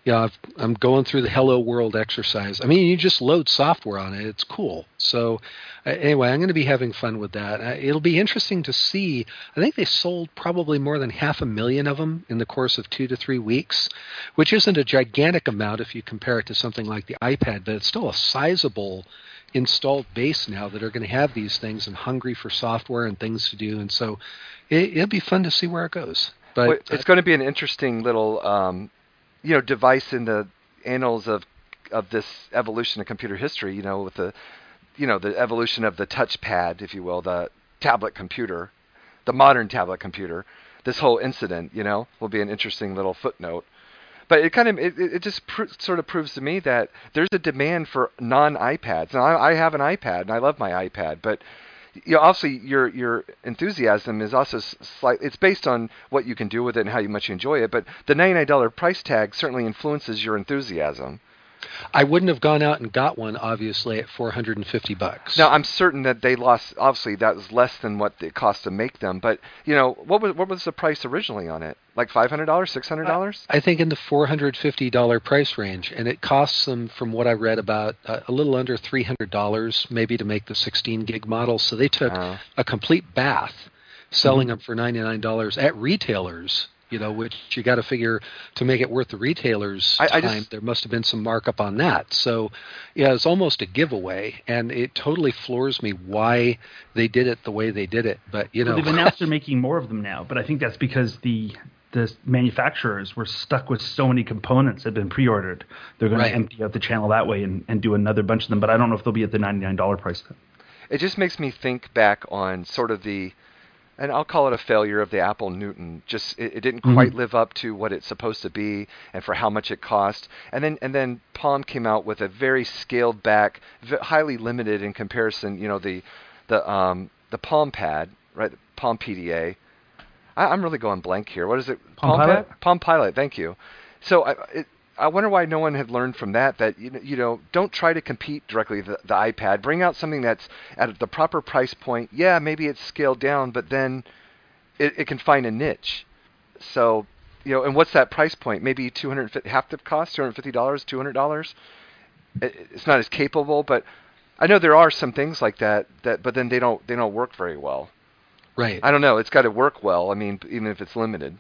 Yeah, I've, I'm going through the Hello World exercise. I mean, you just load software on it. It's cool. So uh, anyway, I'm going to be having fun with that. Uh, it'll be interesting to see. I think they sold probably more than half a million of them in the course of two to three weeks, which isn't a gigantic amount if you compare it to something like the iPad, but it's still a sizable installed base now that are going to have these things and hungry for software and things to do. And so it, it'll be fun to see where it goes. But
well, it's going to be an interesting little um, you know, device in the annals of of this evolution of computer history, you know, with the, you know, the evolution of the touchpad, if you will, the tablet computer, the modern tablet computer. This whole incident, you know, will be an interesting little footnote. But it kind of, it, it just pr- sort of proves to me that there's a demand for non-iPads. Now, I, I have an iPad, and I love my iPad, but you know, obviously your your enthusiasm is also slight. It's based on what you can do with it and how much you enjoy it. But the ninety-nine dollars price tag certainly influences your enthusiasm.
I wouldn't have gone out and got one, obviously, at four hundred fifty bucks.
Now, I'm certain that they lost. Obviously, that was less than what it cost to make them. But you know, what was what was the price originally on it? Like five hundred dollars, six hundred dollars?
I think in the four hundred fifty dollars price range, and it costs them, from what I read, about uh, a little under three hundred dollars, maybe, to make the sixteen gig model. So they took
uh,
a complete bath selling
mm-hmm.
them for ninety-nine dollars at retailers. You know, which you got to figure, to make it worth the retailers'
I, I
time,
just,
there must have been some markup on that. So, yeah, it's almost a giveaway, and it totally floors me why they did it the way they did it. But you know,
well, they've announced they're making more of them now, but I think that's because the the manufacturers were stuck with so many components that had been pre-ordered. They're going
Right.
to empty out the channel that way and, and do another bunch of them. But I don't know if they'll be at the ninety-nine dollars price.
it just makes me think back on sort of the, and I'll call it a failure of the Apple Newton. Just it, it didn't
Mm-hmm.
quite live up to what it's supposed to be, and for how much it cost. And then and then Palm came out with a very scaled back, v- highly limited in comparison. You know, the the um the Palm Pad, right? The Palm P D A. I, I'm really going blank here. What is it?
Palm Pilot?
Pad? Palm Pilot. Thank you. So I it, I wonder why no one had learned from that. That you know, you know, don't try to compete directly with the, the iPad. Bring out something that's at the proper price point. Yeah, maybe it's scaled down, but then it, it can find a niche. So, you know, and what's that price point? Maybe two hundred fifty, half the cost, two hundred fifty dollars, two hundred dollars. It, it's not as capable, but I know there are some things like that. That, but then they don't they don't work very well.
right.
I don't know. It's got to work well. I mean, even if it's limited.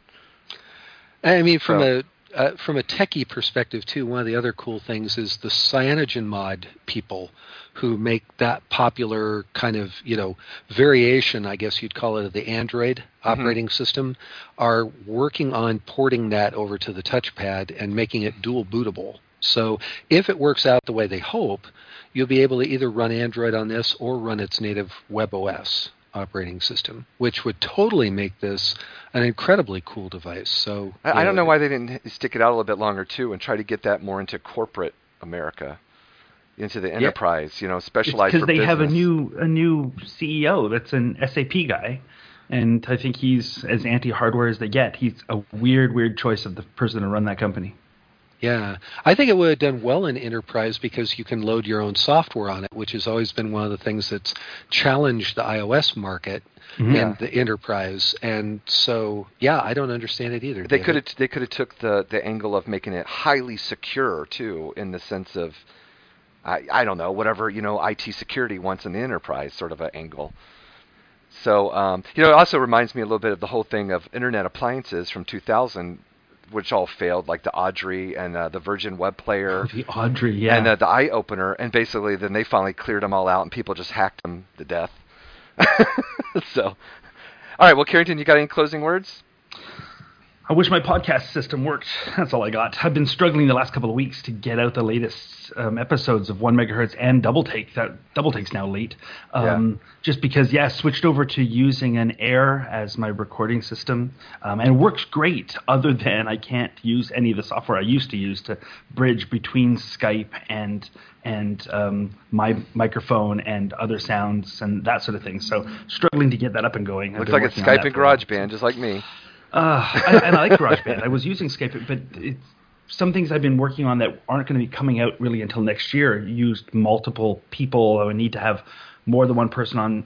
I mean, from
So-
a uh, from a techie perspective too, one of the other cool things is the CyanogenMod people who make that popular kind of, you know, variation, I guess you'd call it, of the Android
Mm-hmm.
operating system, are working on porting that over to the touchpad and making it dual bootable. So if it works out the way they hope, you'll be able to either run Android on this or run its native WebOS operating system, which would totally make this an incredibly cool device. So
I, I don't know why they didn't stick it out a little bit longer too, and try to get that more into corporate America, into the enterprise. You know, specialized
Because
for
they
business.
have a new a new C E O that's an S A P guy, and I think he's as anti-hardware as they get. He's a weird, weird choice of the person to run that company.
Yeah, I think it would have done well in enterprise because you can load your own software on it, which has always been one of the things that's challenged the iOS market
Mm-hmm.
and the enterprise. And so, yeah, I don't understand it either.
They
David.
could have they could have took the, the angle of making it highly secure too, in the sense of I I don't know, whatever, you know, I T security wants in the enterprise sort of an angle. So um, you know, it also reminds me a little bit of the whole thing of internet appliances from two thousand, which all failed, like the Audrey and uh, the Virgin Web Player.
The Audrey, yeah.
And uh, the Eye Opener, and basically then they finally cleared them all out, and people just hacked them to death. So, all right. Well, Carrington, you got any closing words?
I wish my podcast system worked. That's all I got. I've been struggling the last couple of weeks to get out the latest um, episodes of One Megahertz and Double Take. That Double Take's now late, um,
Yeah.
just because yeah, I switched over to using an Air as my recording system, um, and it works great. Other than I can't use any of the software I used to use to bridge between Skype and and um, my microphone and other sounds and that sort of thing. So struggling to get that up and going. I've
Looks
been
like it's
working on
Skype
that
and
for a while.
GarageBand, just like me.
Uh, I, and I like GarageBand. I was using Skype, but it's, some things I've been working on that aren't going to be coming out really until next year used multiple people. I would need to have more than one person on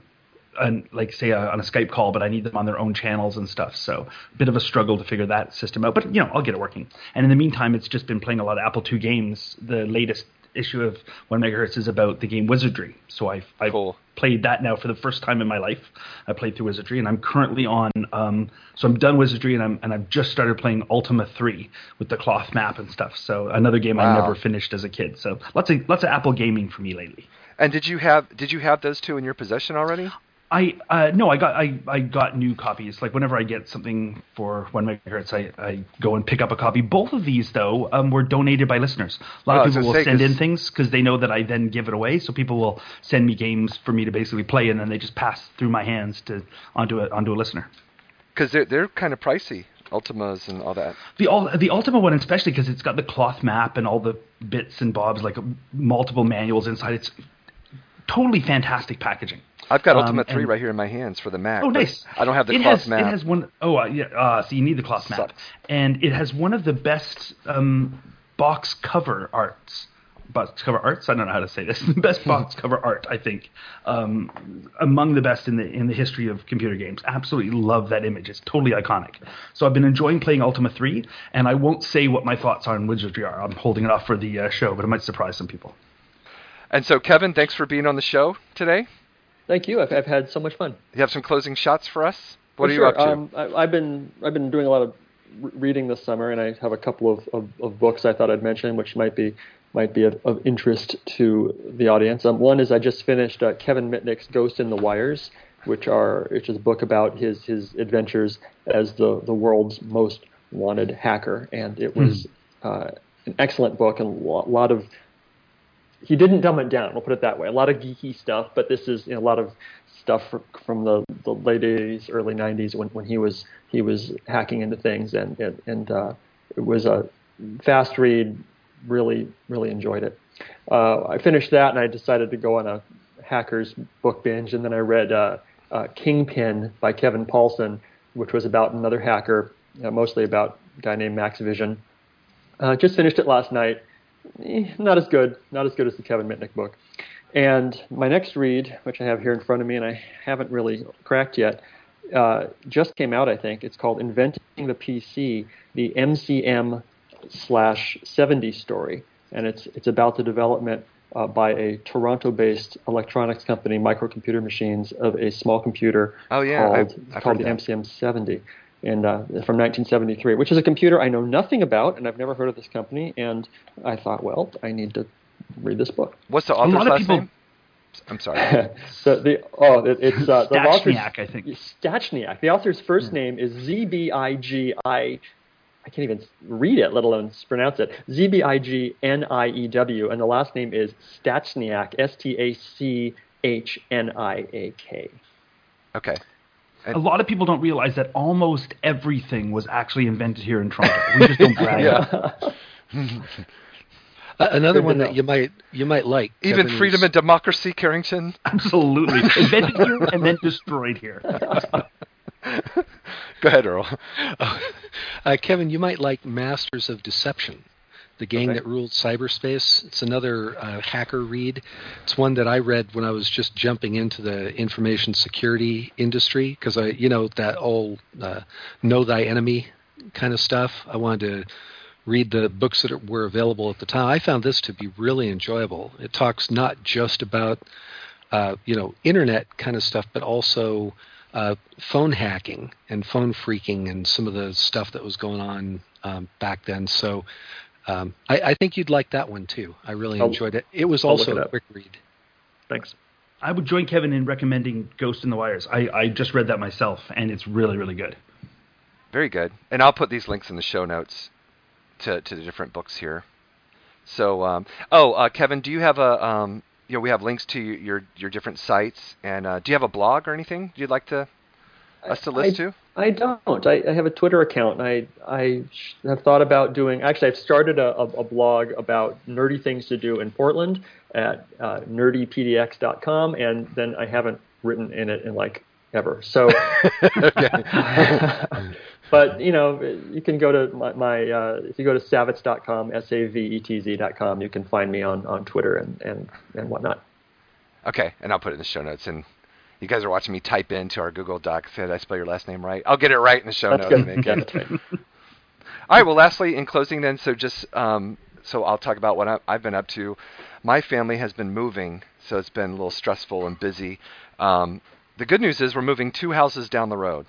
an, like say uh, on a Skype call, but I need them on their own channels and stuff. So a bit of a struggle to figure that system out. But you know, I'll get it working. And in the meantime, it's just been playing a lot of Apple two games. The latest issue of One Megahertz is about the game Wizardry. So I've, I've
Cool.
played that now for the first time in my life. I played through Wizardry, and I'm currently on. Um, so I'm done Wizardry, and I'm and I've just started playing Ultima three with the cloth map and stuff. So another game I
Wow.
never finished as a kid. So lots of lots of Apple gaming for me lately.
And did you have did you have those two in your possession already?
I uh, no, I got I, I got new copies. Like whenever I get something for one megahertz, I, I go and pick up a copy. Both of these though um, were donated by listeners. A lot
Oh, I
of
was
people will
gonna say,
send in
'cause-
things because they know that I then give it away. So people will send me games for me to basically play, and then they just pass through my hands to onto a onto a listener.
Because they're they're kind of pricey, Ultimas and all that.
The all the Ultima one, especially because it's got the cloth map and all the bits and bobs, like multiple manuals inside. It's totally fantastic packaging.
I've got
Um,
Ultima three
and-
right here in my hands for the Mac.
Oh,
but
nice.
I don't have the
it
cloth
has,
map.
It has one oh uh, yeah. Uh, so you need the cloth map,
Sucks.
and it has one of the best um, box cover arts. Box cover arts. I don't know how to say this. The best box cover art, I think, um, among the best in the in the history of computer games. Absolutely love that image. It's totally iconic. So I've been enjoying playing Ultima three, and I won't say what my thoughts on Wizardry are. I'm holding it off for the uh, show, but it might surprise some people.
And so, Kevin, thanks for being on the show today.
Thank you. I've, I've had so much fun.
You have some closing shots for us? What
For
are
sure.
you up to?
Um, I, I've been I've been doing a lot of re- reading this summer, and I have a couple of, of, of books I thought I'd mention, which might be might be of, of interest to the audience. Um, one is I just finished uh, Kevin Mitnick's Ghost in the Wires, which are which is a book about his his adventures as the the world's most wanted hacker, and it was uh, an excellent book and a lot, lot of. He didn't dumb it down. We'll put it that way. A lot of geeky stuff, but this is you know, a lot of stuff from the, the late eighties, early nineties when, when he was he was hacking into things, and and, and uh, it was a fast read. Really, really enjoyed it. Uh, I finished that, and I decided to go on a hacker's book binge, and then I read uh, uh, Kingpin by Kevin Paulson, which was about another hacker, uh, mostly about a guy named Max Vision. Uh, just finished it last night. Eh, not as good, not as good as the Kevin Mitnick book. And my next read, which I have here in front of me, and I haven't really cracked yet, uh, just came out, I think. It's called Inventing the P C, the M C M slash seventy story. And it's it's about the development uh, by a Toronto-based electronics company, Microcomputer Machines, of a small computer
Oh, yeah,
called,
I've- I've
called
heard
the
that.
M C M seventy. And uh, from nineteen seventy-three, which is a computer I know nothing about, and I've never heard of this company. And I thought, well, I need to read this book.
What's the
A
author's
lot of
last
people-
name? I'm sorry.
so the oh, it, it's uh, the author's
Stachniak, I think.
Stachniak. The author's first name is Z B I G I. I can't even read it, let alone pronounce it. Z B I G N I E W, and the last name is Stachniak. S T A C H N I A K.
Okay.
A lot of people don't realize that almost everything was actually invented here in Toronto. We just don't brag.
Yeah.
Uh, another
Good to
one
know.
that you might you might like.
Even
Kevin,
freedom
is-
and democracy, Carrington.
Absolutely. Invented here and then destroyed here.
Go ahead, Earl.
uh, Kevin, you might like Masters of Deception, the gang
Okay.
that ruled cyberspace. It's another uh, hacker read. It's one that I read when I was just jumping into the information security industry because I, you know, that old uh, know thy enemy kind of stuff. I wanted to read the books that were available at the time. I found this to be really enjoyable. It talks not just about, uh, you know, internet kind of stuff, but also uh, phone hacking and phone phreaking and some of the stuff that was going on um, back then. So um, I, I think you'd like that one too. I really
I'll-
enjoyed it. It was
I'll look
also
it
a
up.
quick read.
Thanks.
I would join Kevin in recommending Ghost in the Wires. I, I just read that myself, and it's really, really good.
Very good. And I'll put these links in the show notes to, to the different books here. So, um, oh, uh, Kevin, do you have a, um, you know, we have links to your your, your different sites, and uh, do you have a blog or anything you'd like to us to list
I,
to?
I don't. I, I have a Twitter account. And I I sh- have thought about doing. Actually, I've started a, a, a blog about nerdy things to do in Portland at uh, nerdy p d x dot com, and then I haven't written in it in like ever. So, but you know, you can go to my, my uh, if you go to savets dot com, S A V E T Z dot com, you can find me on, on Twitter and, and, and whatnot.
Okay, and I'll put it in the show notes. And You guys are watching me type into our Google Doc. Did I spell your last name right? I'll get it right in the show
That's
notes.
good.
Make
Yeah,
it.
that's right.
All right. Well, lastly, in closing, then, so just um, so I'll talk about what I, I've been up to. My family has been moving, so it's been a little stressful and busy. Um, the good news is we're moving two houses down the road.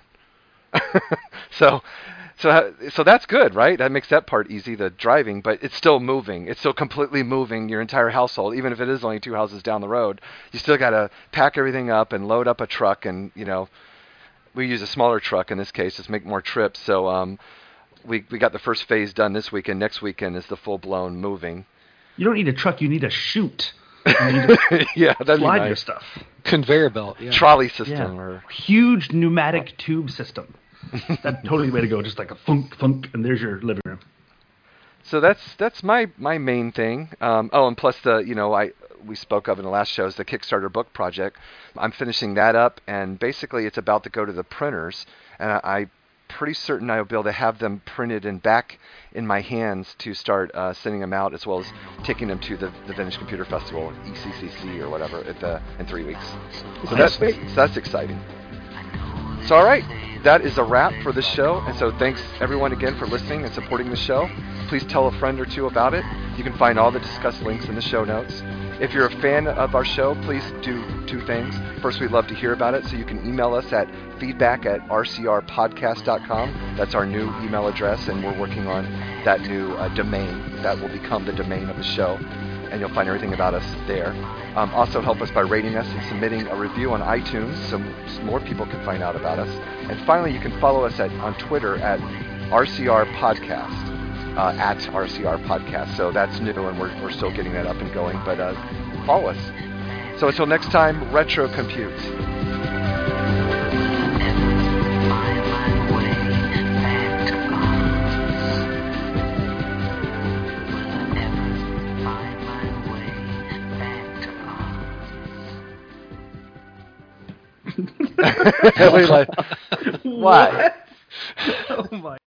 so, so, so that's good, right? That makes that part easy, the driving. But it's still moving. It's still completely moving your entire household, even if it is only two houses down the road. You still got to pack everything up and load up a truck, and you know, we use a smaller truck in this case to make more trips. So, um, we we got the first phase done this weekend. Next weekend is the full blown moving.
You don't need a truck. You need a chute. You need to
Yeah, that'd be
slide
nice.
your stuff.
Conveyor belt. Yeah.
Trolley system,
Yeah.
or
Huge pneumatic tube system. That's totally the way to go. Just like a thunk, thunk, and there's your living room.
so that's that's my my main thing. Um, oh, and plus the you know I we spoke of in the last show is the Kickstarter book project. I'm finishing that up, and basically it's about to go to the printers, and I. I pretty certain I'll be able to have them printed and back in my hands to start uh, sending them out, as well as taking them to the, the Vintage Computer Festival, E C C C or whatever, at the, in three weeks. So that's, so that's exciting. So all right, that is a wrap for this show, and so thanks everyone again for listening and supporting the show. Please tell a friend or two about it. You can find all the discussed links in the show notes. If you're a fan of our show, please do two things. First, we'd love to hear about it, so you can email us at feedback at r c r podcast dot com. That's our new email address, and we're working on that new uh, domain that will become the domain of the show, and you'll find everything about us there. Um, also, help us by rating us and submitting a review on iTunes so m- more people can find out about us. And finally, you can follow us at on Twitter at R C R Podcast. Uh, at R C R Podcast. So that's new, and we're, we're still getting that up and going, but uh, follow us. So until next time, Retro Compute. What?
Oh my.